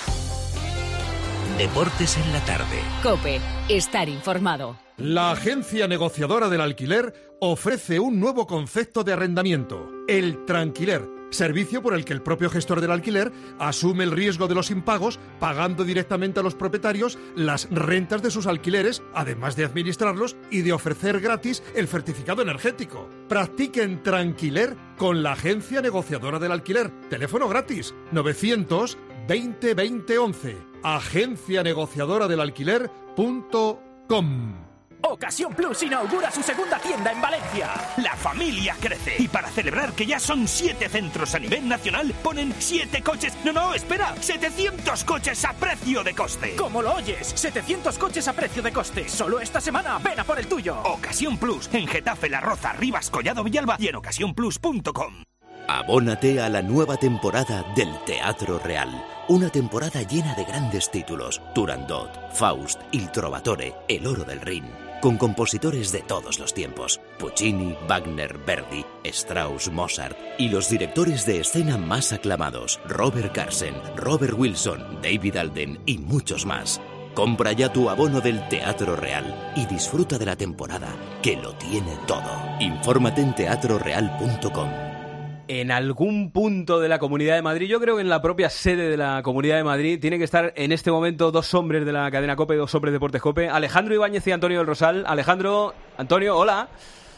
S5: Deportes en la tarde.
S3: COPE. Estar informado.
S6: La agencia negociadora del alquiler ofrece un nuevo concepto de arrendamiento, el tranquiler, servicio por el que el propio gestor del alquiler asume el riesgo de los impagos, pagando directamente a los propietarios las rentas de sus alquileres, además de administrarlos y de ofrecer gratis el certificado energético. Practiquen tranquiler con la agencia negociadora del alquiler. Teléfono gratis novecientos veinte veinte once. agencia negociadora del alquiler punto com.
S11: Ocasión Plus inaugura su segunda tienda en Valencia. La familia crece. Y para celebrar que ya son siete centros a nivel nacional, ponen siete coches... No, no, espera. setecientos coches a precio de coste. ¿Cómo lo oyes? setecientos coches a precio de coste. Solo esta semana. Ven a por el tuyo. Ocasión Plus. En Getafe, La Roza, Rivas, Collado, Villalba y en ocasión plus punto com.
S5: Abónate a la nueva temporada del Teatro Real. Una temporada llena de grandes títulos. Turandot, Faust, Il Trovatore, El Oro del Rin. Con compositores de todos los tiempos. Puccini, Wagner, Verdi, Strauss, Mozart. Y los directores de escena más aclamados. Robert Carsen, Robert Wilson, David Alden y muchos más. Compra ya tu abono del Teatro Real y disfruta de la temporada, que lo tiene todo. Infórmate en teatro real punto com.
S4: En algún punto de la Comunidad de Madrid, yo creo que en la propia sede de la Comunidad de Madrid, tiene que estar en este momento dos hombres de la cadena COPE, dos hombres de Deportes COPE, Alejandro Ibáñez y Antonio del Rosal. Alejandro, Antonio, hola.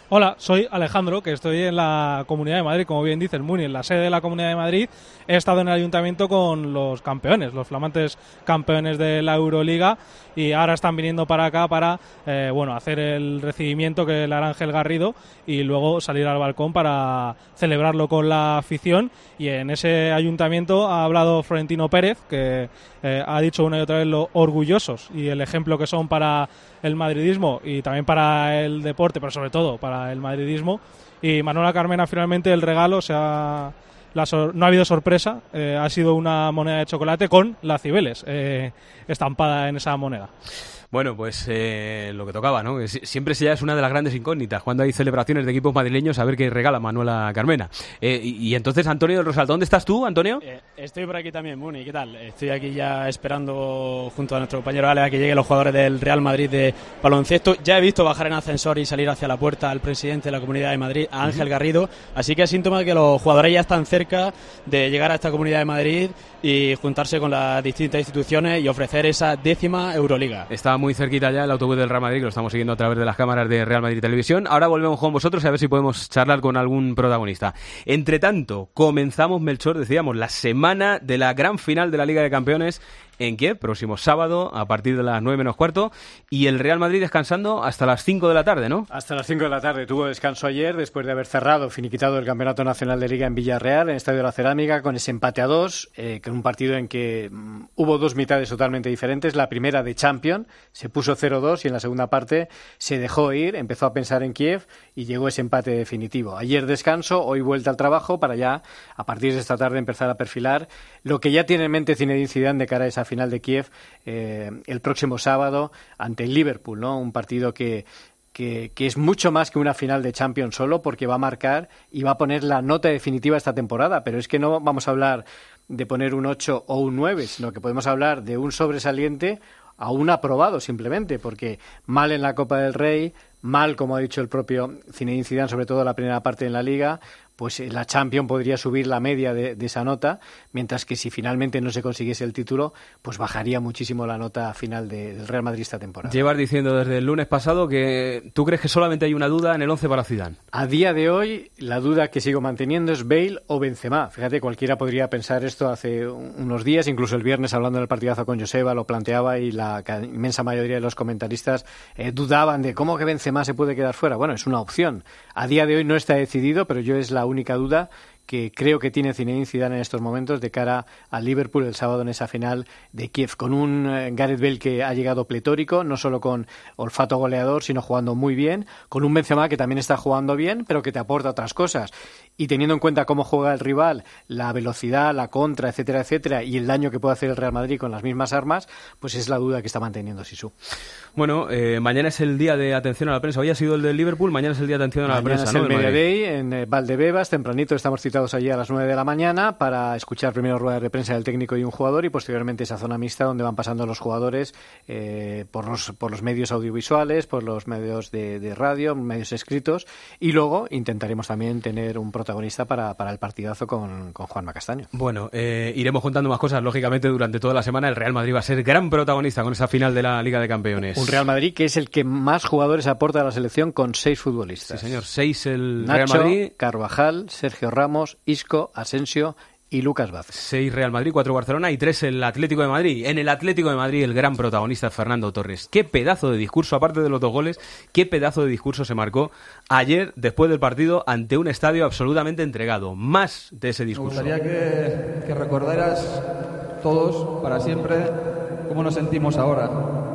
S12: Hola, soy Alejandro, que estoy en la Comunidad de Madrid, como bien dice el Muni, en la sede de la Comunidad de Madrid. He estado en el ayuntamiento con los campeones, los flamantes campeones de la Euroliga, y ahora están viniendo para acá para eh, bueno, hacer el recibimiento que le hará Ángel Garrido y luego salir al balcón para celebrarlo con la afición. Y en ese ayuntamiento ha hablado Florentino Pérez, que eh, ha dicho una y otra vez lo orgullosos y el ejemplo que son para el madridismo y también para el deporte, pero sobre todo para el madridismo. Y Manuela Carmena, finalmente el regalo se ha, la sor, no ha habido sorpresa, eh, ha sido una moneda de chocolate con la Cibeles eh, estampada en esa moneda.
S4: Bueno, pues eh, lo que tocaba, ¿no? Que siempre ya es una de las grandes incógnitas cuando hay celebraciones de equipos madrileños, a ver qué regala Manuela Carmena. Eh, y, y entonces, Antonio del Rosal, ¿dónde estás tú, Antonio?
S13: Eh, estoy por aquí también, Muni, ¿qué tal? Estoy aquí ya esperando junto a nuestro compañero Ale a que lleguen los jugadores del Real Madrid de baloncesto. Ya he visto bajar en ascensor y salir hacia la puerta al presidente de la Comunidad de Madrid, a Ángel Garrido, así que es síntoma de que los jugadores ya están cerca de llegar a esta Comunidad de Madrid y juntarse con las distintas instituciones y ofrecer esa décima Euroliga.
S4: Está muy cerquita ya el autobús del Real Madrid, que lo estamos siguiendo a través de las cámaras de Real Madrid Televisión. Ahora volvemos con vosotros a ver si podemos charlar con algún protagonista. Entre tanto, comenzamos, Melchor, decíamos, la semana de la gran final de la Liga de Campeones en Kiev, próximo sábado a partir de las nueve menos cuarto, y el Real Madrid descansando hasta las cinco de la tarde, ¿no?
S2: Hasta las cinco de la tarde. Tuvo descanso ayer después de haber cerrado, finiquitado el Campeonato Nacional de Liga en Villarreal, en el Estadio de la Cerámica, con ese empate a dos, eh, con un partido en que mm, hubo dos mitades totalmente diferentes. La primera de Champions, se puso cero dos y en la segunda parte se dejó ir, empezó a pensar en Kiev y llegó ese empate definitivo. Ayer descanso, hoy vuelta al trabajo para ya, a partir de esta tarde, empezar a perfilar lo que ya tiene en mente Zinedine Zidane de cara a esa final de Kiev eh, el próximo sábado ante el Liverpool, ¿no? Un partido que, que, que es mucho más que una final de Champions solo, porque va a marcar y va a poner la nota definitiva esta temporada, pero es que no vamos a hablar de poner un ocho o un nueve, sino que podemos hablar de un sobresaliente a un aprobado simplemente, porque mal en la Copa del Rey, mal, como ha dicho el propio Zinedine Zidane, sobre todo la primera parte en la Liga, pues la Champions podría subir la media de, de esa nota, mientras que si finalmente no se consiguiese el título, pues bajaría muchísimo la nota final de, del Real Madrid esta temporada.
S4: Llevas diciendo desde el lunes pasado que tú crees que solamente hay una duda en el once para Zidane.
S2: A día de hoy, la duda que sigo manteniendo es Bale o Benzema. Fíjate, cualquiera podría pensar esto hace unos días, incluso el viernes hablando del partidazo con Joseba lo planteaba y la inmensa mayoría de los comentaristas eh, dudaban de cómo que Benzema se puede quedar fuera. Bueno, es una opción. A día de hoy no está decidido, pero yo es la única duda que creo que tiene Zinedine Zidane en estos momentos de cara al Liverpool el sábado en esa final de Kiev, con un eh, Gareth Bale que ha llegado pletórico, no solo con olfato goleador, sino jugando muy bien, con un Benzema que también está jugando bien, pero que te aporta otras cosas. Y teniendo en cuenta cómo juega el rival, la velocidad, la contra, etcétera, etcétera, y el daño que puede hacer el Real Madrid con las mismas armas, pues es la duda que está manteniendo Sisu.
S4: Bueno, eh, mañana es el día de atención a la prensa. Hoy ha sido el del Liverpool, mañana es el día de atención a la
S2: mañana
S4: prensa,
S2: es
S4: ¿no?
S2: el Media Day en eh, Valdebebas, tempranito, estamos citados allí a las nueve de la mañana para escuchar primero ruedas de prensa del técnico y un jugador y posteriormente esa zona mixta donde van pasando los jugadores eh, por, los, por los medios audiovisuales, por los medios de, de radio, medios escritos, y luego intentaremos también tener un protagonista para, para el partidazo con, con Juanma Castaño.
S4: Bueno, eh, iremos contando más cosas, lógicamente, durante toda la semana. El Real Madrid va a ser gran protagonista con esa final de la Liga de Campeones.
S2: Un Real Madrid que es el que más jugadores aporta a la selección con seis futbolistas.
S4: Sí, señor, seis el
S2: Nacho,
S4: Real Madrid.
S2: Carvajal, Sergio Ramos, Isco, Asensio y Lucas Vázquez.
S4: Seis Real Madrid, cuatro Barcelona y tres el Atlético de Madrid. En el Atlético de Madrid el gran protagonista es Fernando Torres. Qué pedazo de discurso, aparte de los dos goles, qué pedazo de discurso se marcó ayer después del partido ante un estadio absolutamente entregado. Más de ese discurso.
S14: Me gustaría que, que recordaras todos, para siempre, cómo nos sentimos ahora.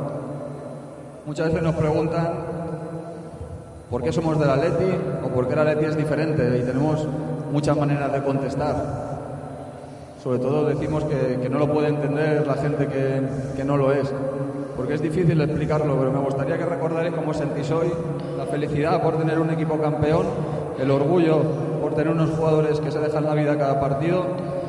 S14: Muchas veces nos preguntan por qué somos del Atleti o por qué el Atleti es diferente y tenemos muchas maneras de contestar. Sobre todo decimos que, que no lo puede entender la gente que, que no lo es, porque es difícil explicarlo, pero me gustaría que recordarais cómo sentís hoy, la felicidad por tener un equipo campeón, el orgullo por tener unos jugadores que se dejan la vida cada partido,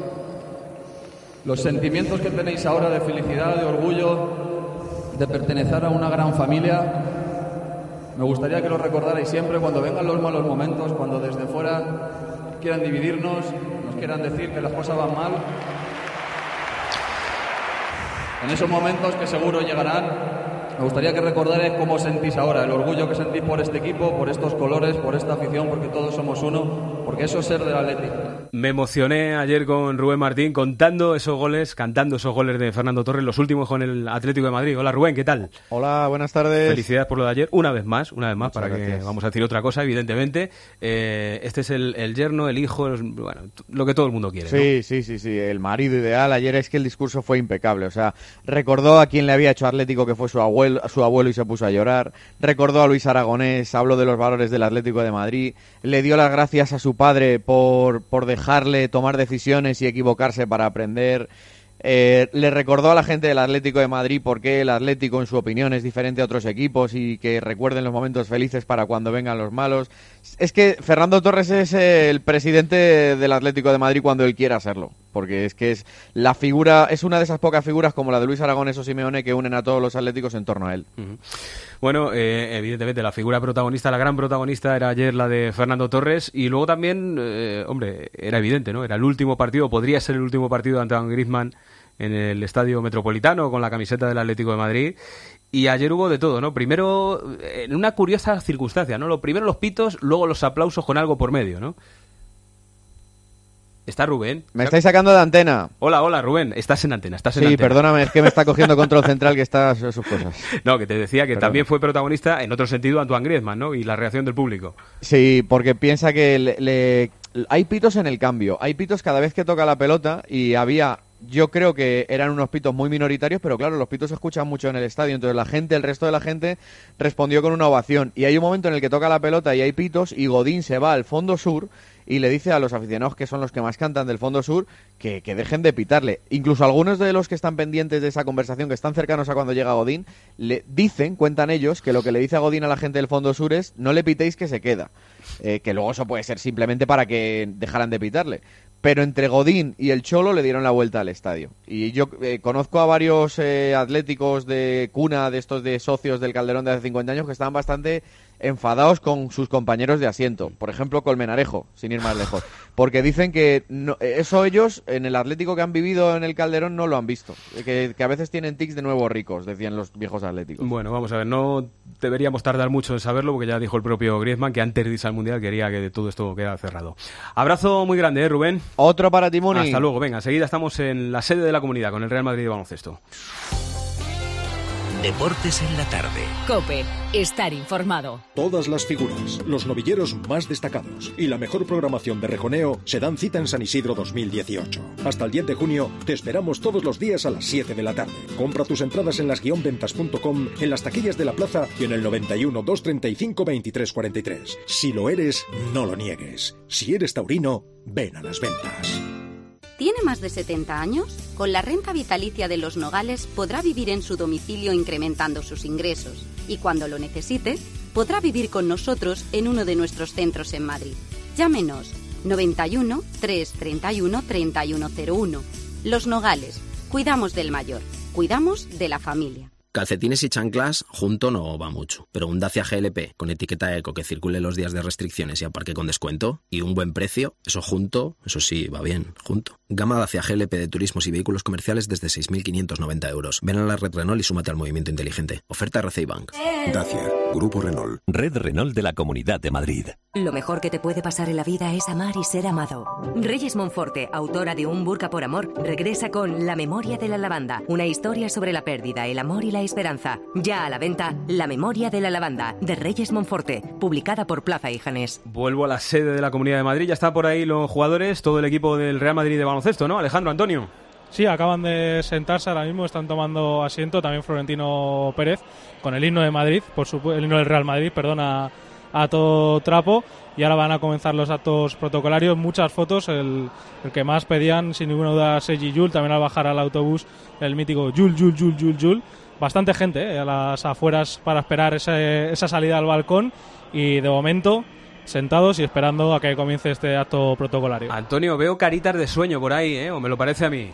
S14: los sentimientos que tenéis ahora de felicidad, de orgullo, de pertenecer a una gran familia. Me gustaría que lo recordarais siempre cuando vengan los malos momentos, cuando desde fuera quieran dividirnos, nos quieran decir que las cosas van mal. En esos momentos que seguro llegarán, Me gustaría que recordarais cómo sentís ahora, el orgullo que sentís por este equipo, por estos colores, por esta afición, porque todos somos uno, porque eso es ser del Atleti.
S4: Me emocioné ayer con Rubén Martín contando esos goles, cantando esos goles de Fernando Torres, los últimos con el Atlético de Madrid. Hola Rubén, ¿qué tal?
S15: Hola, buenas tardes.
S4: Felicidades por lo de ayer, una vez más, una vez más,
S15: Muchas
S4: para
S15: gracias.
S4: que vamos a decir otra cosa, evidentemente. Eh, este es el, el yerno, el hijo, los- bueno, lo que todo el mundo quiere,
S15: Sí,
S4: ¿no?
S15: sí, sí, sí, el marido ideal. Ayer es que el discurso fue impecable, o sea, recordó a quien le había hecho Atlético que fue su abuelo, su abuelo y se puso a llorar, recordó a Luis Aragonés, habló de los valores del Atlético de Madrid, le dio las gracias a su padre por, por dejarle tomar decisiones y equivocarse para aprender. Eh, le recordó a la gente del Atlético de Madrid por qué el Atlético, en su opinión, es diferente a otros equipos y que recuerden los momentos felices para cuando vengan los malos. Es que Fernando Torres es el presidente del Atlético de Madrid cuando él quiera serlo, porque es que es la figura, es una de esas pocas figuras como la de Luis Aragonés o Simeone que unen a todos los atléticos en torno a él.
S4: Ujú. Bueno, eh, evidentemente la figura protagonista, la gran protagonista era ayer la de Fernando Torres y luego también, eh, hombre, era evidente, ¿no? Era el último partido, podría ser el último partido de Antoine Griezmann en el Estadio Metropolitano con la camiseta del Atlético de Madrid. Y ayer hubo de todo, ¿no? Primero, en una curiosa circunstancia, ¿no? Lo primero los pitos, luego los aplausos con algo por medio, ¿no? ¿Está Rubén?
S15: Me estáis sacando de antena.
S4: Hola, hola, Rubén. Estás en antena, estás en
S15: Sí,
S4: antena.
S15: perdóname, es que me está cogiendo control central que está a sus cosas.
S4: No, que te decía que
S15: Perdona.
S4: también fue protagonista, en otro sentido, Antoine Griezmann, ¿no? Y la reacción del público.
S15: Sí, porque piensa que le, le- hay pitos en el cambio, hay pitos cada vez que toca la pelota y había, yo creo que eran unos pitos muy minoritarios, pero claro, los pitos se escuchan mucho en el estadio, entonces la gente, el resto de la gente respondió con una ovación y hay un momento en el que toca la pelota y hay pitos y Godín se va al fondo sur y le dice a los aficionados que son los que más cantan del fondo sur que, que dejen de pitarle. Incluso algunos de los que están pendientes de esa conversación, que están cercanos a cuando llega Godín, le dicen, cuentan ellos, que lo que le dice a Godín a la gente del fondo sur es no le pitéis que se queda. Eh, que luego eso puede ser simplemente para que dejaran de pitarle. Pero entre Godín y el Cholo le dieron la vuelta al estadio. Y yo eh, conozco a varios eh, atléticos de cuna, de estos de socios del Calderón de hace cincuenta años, que estaban bastante enfadados con sus compañeros de asiento. Por ejemplo, Colmenarejo, sin ir más lejos. Porque dicen que no, eso ellos, en el Atlético que han vivido en el Calderón, no lo han visto. Que, que a veces tienen tics de nuevos ricos, decían los viejos atléticos.
S4: Bueno, vamos a ver, no deberíamos tardar mucho en saberlo porque ya dijo el propio Griezmann que antes de irse al Mundial quería que todo esto quedara cerrado. Abrazo muy grande, ¿eh, Rubén?
S15: Otro para ti, Muni.
S4: Hasta luego, venga, enseguida estamos en la sede de la comunidad con el Real Madrid de baloncesto.
S5: Deportes en la tarde.
S3: COPE. Estar informado.
S21: Todas las figuras, los novilleros más destacados y la mejor programación de rejoneo se dan cita en San Isidro dos mil dieciocho. Hasta el diez de junio te esperamos todos los días a las siete de la tarde. Compra tus entradas en las guion ventas punto com, en las taquillas de la plaza y en el noventa y uno, doscientos treinta y cinco, veintitrés cuarenta y tres. Si lo eres, no lo niegues. Si eres taurino, ven a las ventas.
S22: ¿Tiene más de setenta años? Con la renta vitalicia de Los Nogales podrá vivir en su domicilio incrementando sus ingresos y cuando lo necesite, podrá vivir con nosotros en uno de nuestros centros en Madrid. Llámenos noventa y uno, trescientos treinta y uno, treinta y uno cero uno. Los Nogales. Cuidamos del mayor. Cuidamos de la familia.
S23: Calcetines y chanclas junto no va mucho, pero un Dacia G L P con etiqueta eco que circule los días de restricciones y aparque con descuento y un buen precio, eso junto, eso sí, va bien, junto. Gama Dacia G L P de turismos y vehículos comerciales desde seis mil quinientos noventa euros. Ven a la red Renault y súmate al movimiento inteligente. Oferta R C I Bank.
S24: Dacia, Grupo Renault. Red Renault de la Comunidad de Madrid.
S25: Lo mejor que te puede pasar en la vida es amar y ser amado. Reyes Monforte, autora de Un burka por amor, regresa con La memoria de la lavanda, una historia sobre la pérdida, el amor y la esperanza. Ya a la venta, La memoria de la lavanda, de Reyes Monforte, publicada por Plaza y Janés.
S4: Vuelvo a la sede de la Comunidad de Madrid, ya está por ahí los jugadores, todo el equipo del Real Madrid de baloncesto, ¿no? Alejandro, Antonio.
S12: Sí, acaban de sentarse ahora mismo, están tomando asiento también Florentino Pérez con el himno de Madrid, por supuesto, el himno del Real Madrid, perdona, a todo trapo, y ahora van a comenzar los actos protocolarios, muchas fotos, el, el que más pedían sin ninguna duda Sergi Llull, también al bajar al autobús el mítico Llull, Llull, Llull, Llull, Llull, bastante gente ¿eh? a las afueras para esperar ese, esa salida al balcón y de momento sentados y esperando a que comience este acto protocolario.
S4: Antonio, veo caritas de sueño por ahí, ¿eh? O me lo parece a mí.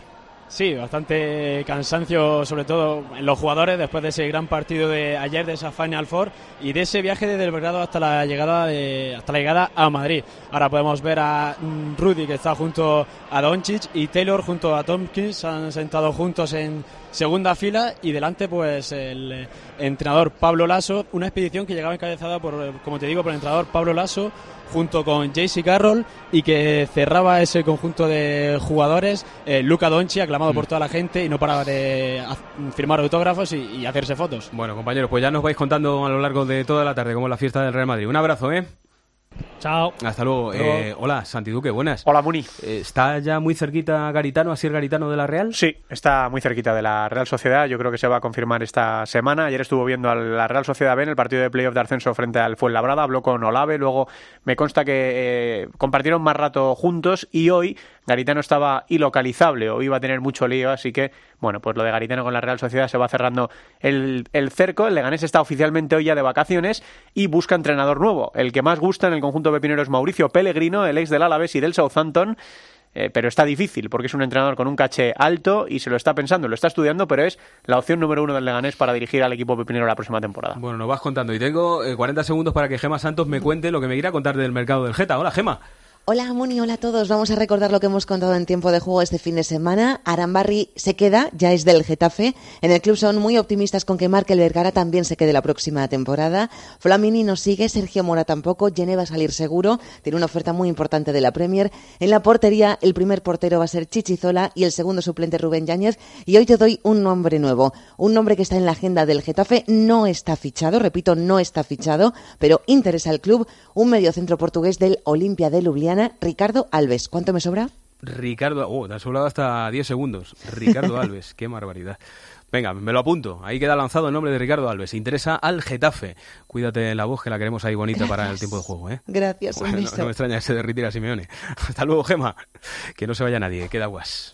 S13: Sí, bastante cansancio, sobre todo en los jugadores, después de ese gran partido de ayer, de esa Final Four y de ese viaje desde Belgrado hasta la llegada de, hasta la llegada a Madrid. Ahora podemos ver a Rudy, que está junto a Doncic, y Taylor junto a Tompkins. Se han sentado juntos en segunda fila y delante pues el entrenador Pablo Lasso, una expedición que llegaba encabezada por, como te digo, por el entrenador Pablo Lasso, junto con J C Carroll, y que cerraba ese conjunto de jugadores eh, Luka Doncic, aclamado mm. por toda la gente, y no paraba de firmar autógrafos y, y hacerse fotos.
S4: Bueno, compañeros, pues ya nos vais contando a lo largo de toda la tarde cómo es la fiesta del Real Madrid. Un abrazo, ¿eh?
S12: Chao.
S4: Hasta luego. Eh, hola, Santi Duque, buenas.
S1: Hola, Muni.
S4: Eh, ¿Está ya muy cerquita Garitano, Asier Garitano de la Real?
S1: Sí, está muy cerquita de la Real Sociedad. Yo creo que se va a confirmar esta semana. Ayer estuvo viendo a la Real Sociedad B en el partido de playoff de ascenso frente al Fuenlabrada. Habló con Olave. Luego me consta que eh, compartieron más rato juntos, y hoy Garitano estaba ilocalizable o iba a tener mucho lío, así que, bueno, pues lo de Garitano con la Real Sociedad se va cerrando el, el cerco. El Leganés está oficialmente hoy ya de vacaciones y busca entrenador nuevo. El que más gusta en el conjunto pepinero es Mauricio Pellegrino, el ex del Alavés y del Southampton, eh, pero está difícil porque es un entrenador con un caché alto y se lo está pensando, lo está estudiando, pero es la opción número uno del Leganés para dirigir al equipo pepinero la próxima temporada.
S4: Bueno, nos vas contando y tengo eh, cuarenta segundos para que Gema Santos me cuente lo que me irá a contar del mercado del Geta. Hola, Gema.
S16: Hola, Muni, hola a todos. Vamos a recordar lo que hemos contado en tiempo de juego este fin de semana. Arambarri se queda, ya es del Getafe. En el club son muy optimistas con que Markel Vergara también se quede la próxima temporada. Flamini no sigue, Sergio Mora tampoco, Gene va a salir seguro, tiene una oferta muy importante de la Premier. En la portería, el primer portero va a ser Chichizola y el segundo suplente Rubén Yáñez. Y hoy te doy un nombre nuevo, un nombre que está en la agenda del Getafe, no está fichado, repito, no está fichado, pero interesa al club, un mediocentro portugués del Olimpia de Ljubljana, Ricardo Alves. ¿Cuánto me sobra?
S4: Ricardo, oh, te has sobrado hasta diez segundos. Ricardo Alves, qué barbaridad. Venga, me lo apunto. Ahí queda lanzado el nombre de Ricardo Alves. Interesa al Getafe. Cuídate la voz, que la queremos ahí bonita. Gracias. Para el tiempo de juego, ¿eh?
S16: Gracias,
S4: bueno,
S16: un
S4: no, no me extraña que se derritiera Simeone. Hasta luego, Gema. Que no se vaya nadie, queda guas.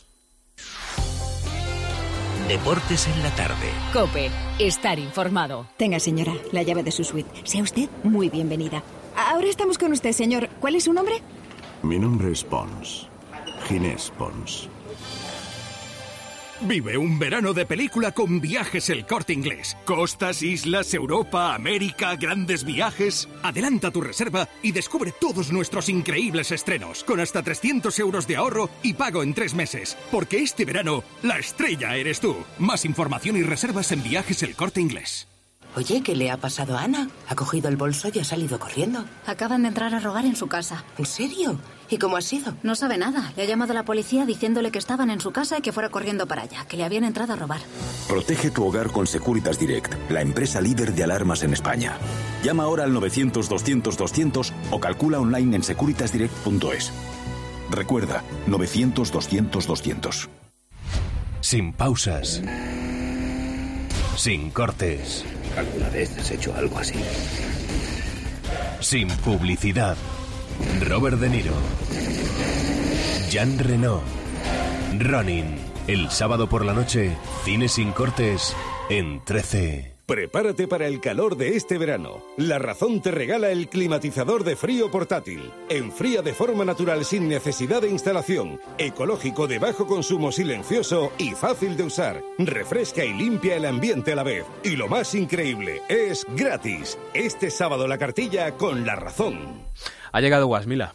S24: Deportes en la tarde.
S3: COPE. Estar informado.
S17: Tenga, señora, la llave de su suite. Sea usted muy bienvenida. Ahora estamos con usted, señor. ¿Cuál es su nombre?
S18: Mi nombre es Pons, Ginés Pons.
S11: Vive un verano de película con Viajes El Corte Inglés. Costas, islas, Europa, América, grandes viajes. Adelanta tu reserva y descubre todos nuestros increíbles estrenos, con hasta trescientos euros de ahorro y pago en tres meses. Porque este verano, la estrella eres tú. Más información y reservas en Viajes El Corte Inglés.
S20: Oye, ¿qué le ha pasado a Ana? Ha cogido el bolso y ha salido corriendo.
S26: Acaban de entrar a robar en su casa.
S20: ¿En serio? ¿Y cómo ha sido?
S26: No sabe nada. Le ha llamado a la policía diciéndole que estaban en su casa y que fuera corriendo para allá, que le habían entrado a robar.
S18: Protege tu hogar con Securitas Direct, la empresa líder de alarmas en España. Llama ahora al novecientos doscientos doscientos o calcula online en securitas direct punto es. Recuerda, novecientos doscientos doscientos.
S24: Sin pausas. Sin cortes.
S27: ¿Alguna vez has hecho algo así?
S24: Sin publicidad. Robert De Niro. Jean Reno. Ronin. El sábado por la noche, cine sin cortes en trece.
S28: Prepárate para el calor de este verano. La Razón te regala el climatizador de frío portátil. Enfría de forma natural sin necesidad de instalación. Ecológico, de bajo consumo, silencioso y fácil de usar. Refresca y limpia el ambiente a la vez. Y lo más increíble, es gratis. Este sábado la cartilla con La Razón.
S4: Ha llegado Guasmila.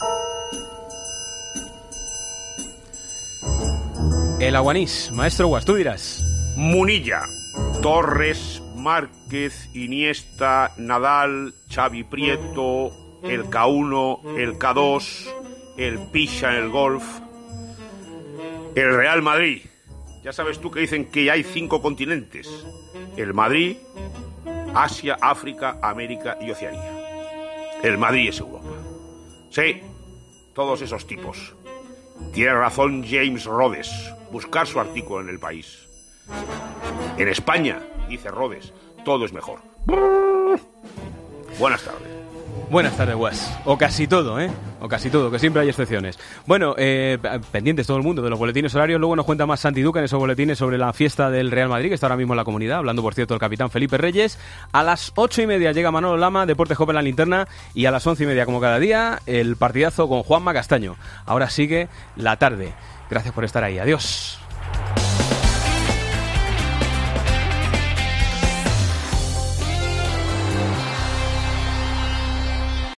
S4: El Aguanís. Maestro Guas, tú dirás.
S29: Munilla. Torres, Márquez, Iniesta, Nadal, Xavi Prieto, el K uno, el K dos, el Picha en el golf, el Real Madrid. Ya sabes tú que dicen que hay cinco continentes: el Madrid, Asia, África, América y Oceanía. El Madrid es Europa. Sí, todos esos tipos. Tiene razón James Rhodes. Buscar su artículo en El País. En España, dice Rhodes, todo es mejor. Buenas tardes.
S4: Buenas tardes, Guas. O casi todo, ¿eh? O casi todo, que siempre hay excepciones. Bueno, eh, pendientes todo el mundo de los boletines horarios. Luego nos cuenta más Santi Duque en esos boletines sobre la fiesta del Real Madrid, que está ahora mismo en la comunidad, hablando, por cierto, del capitán Felipe Reyes. A las ocho y media llega Manolo Lama, Deportes Cope en la linterna. Y a las once y media, como cada día, el partidazo con Juanma Castaño. Ahora sigue la tarde. Gracias por estar ahí. Adiós.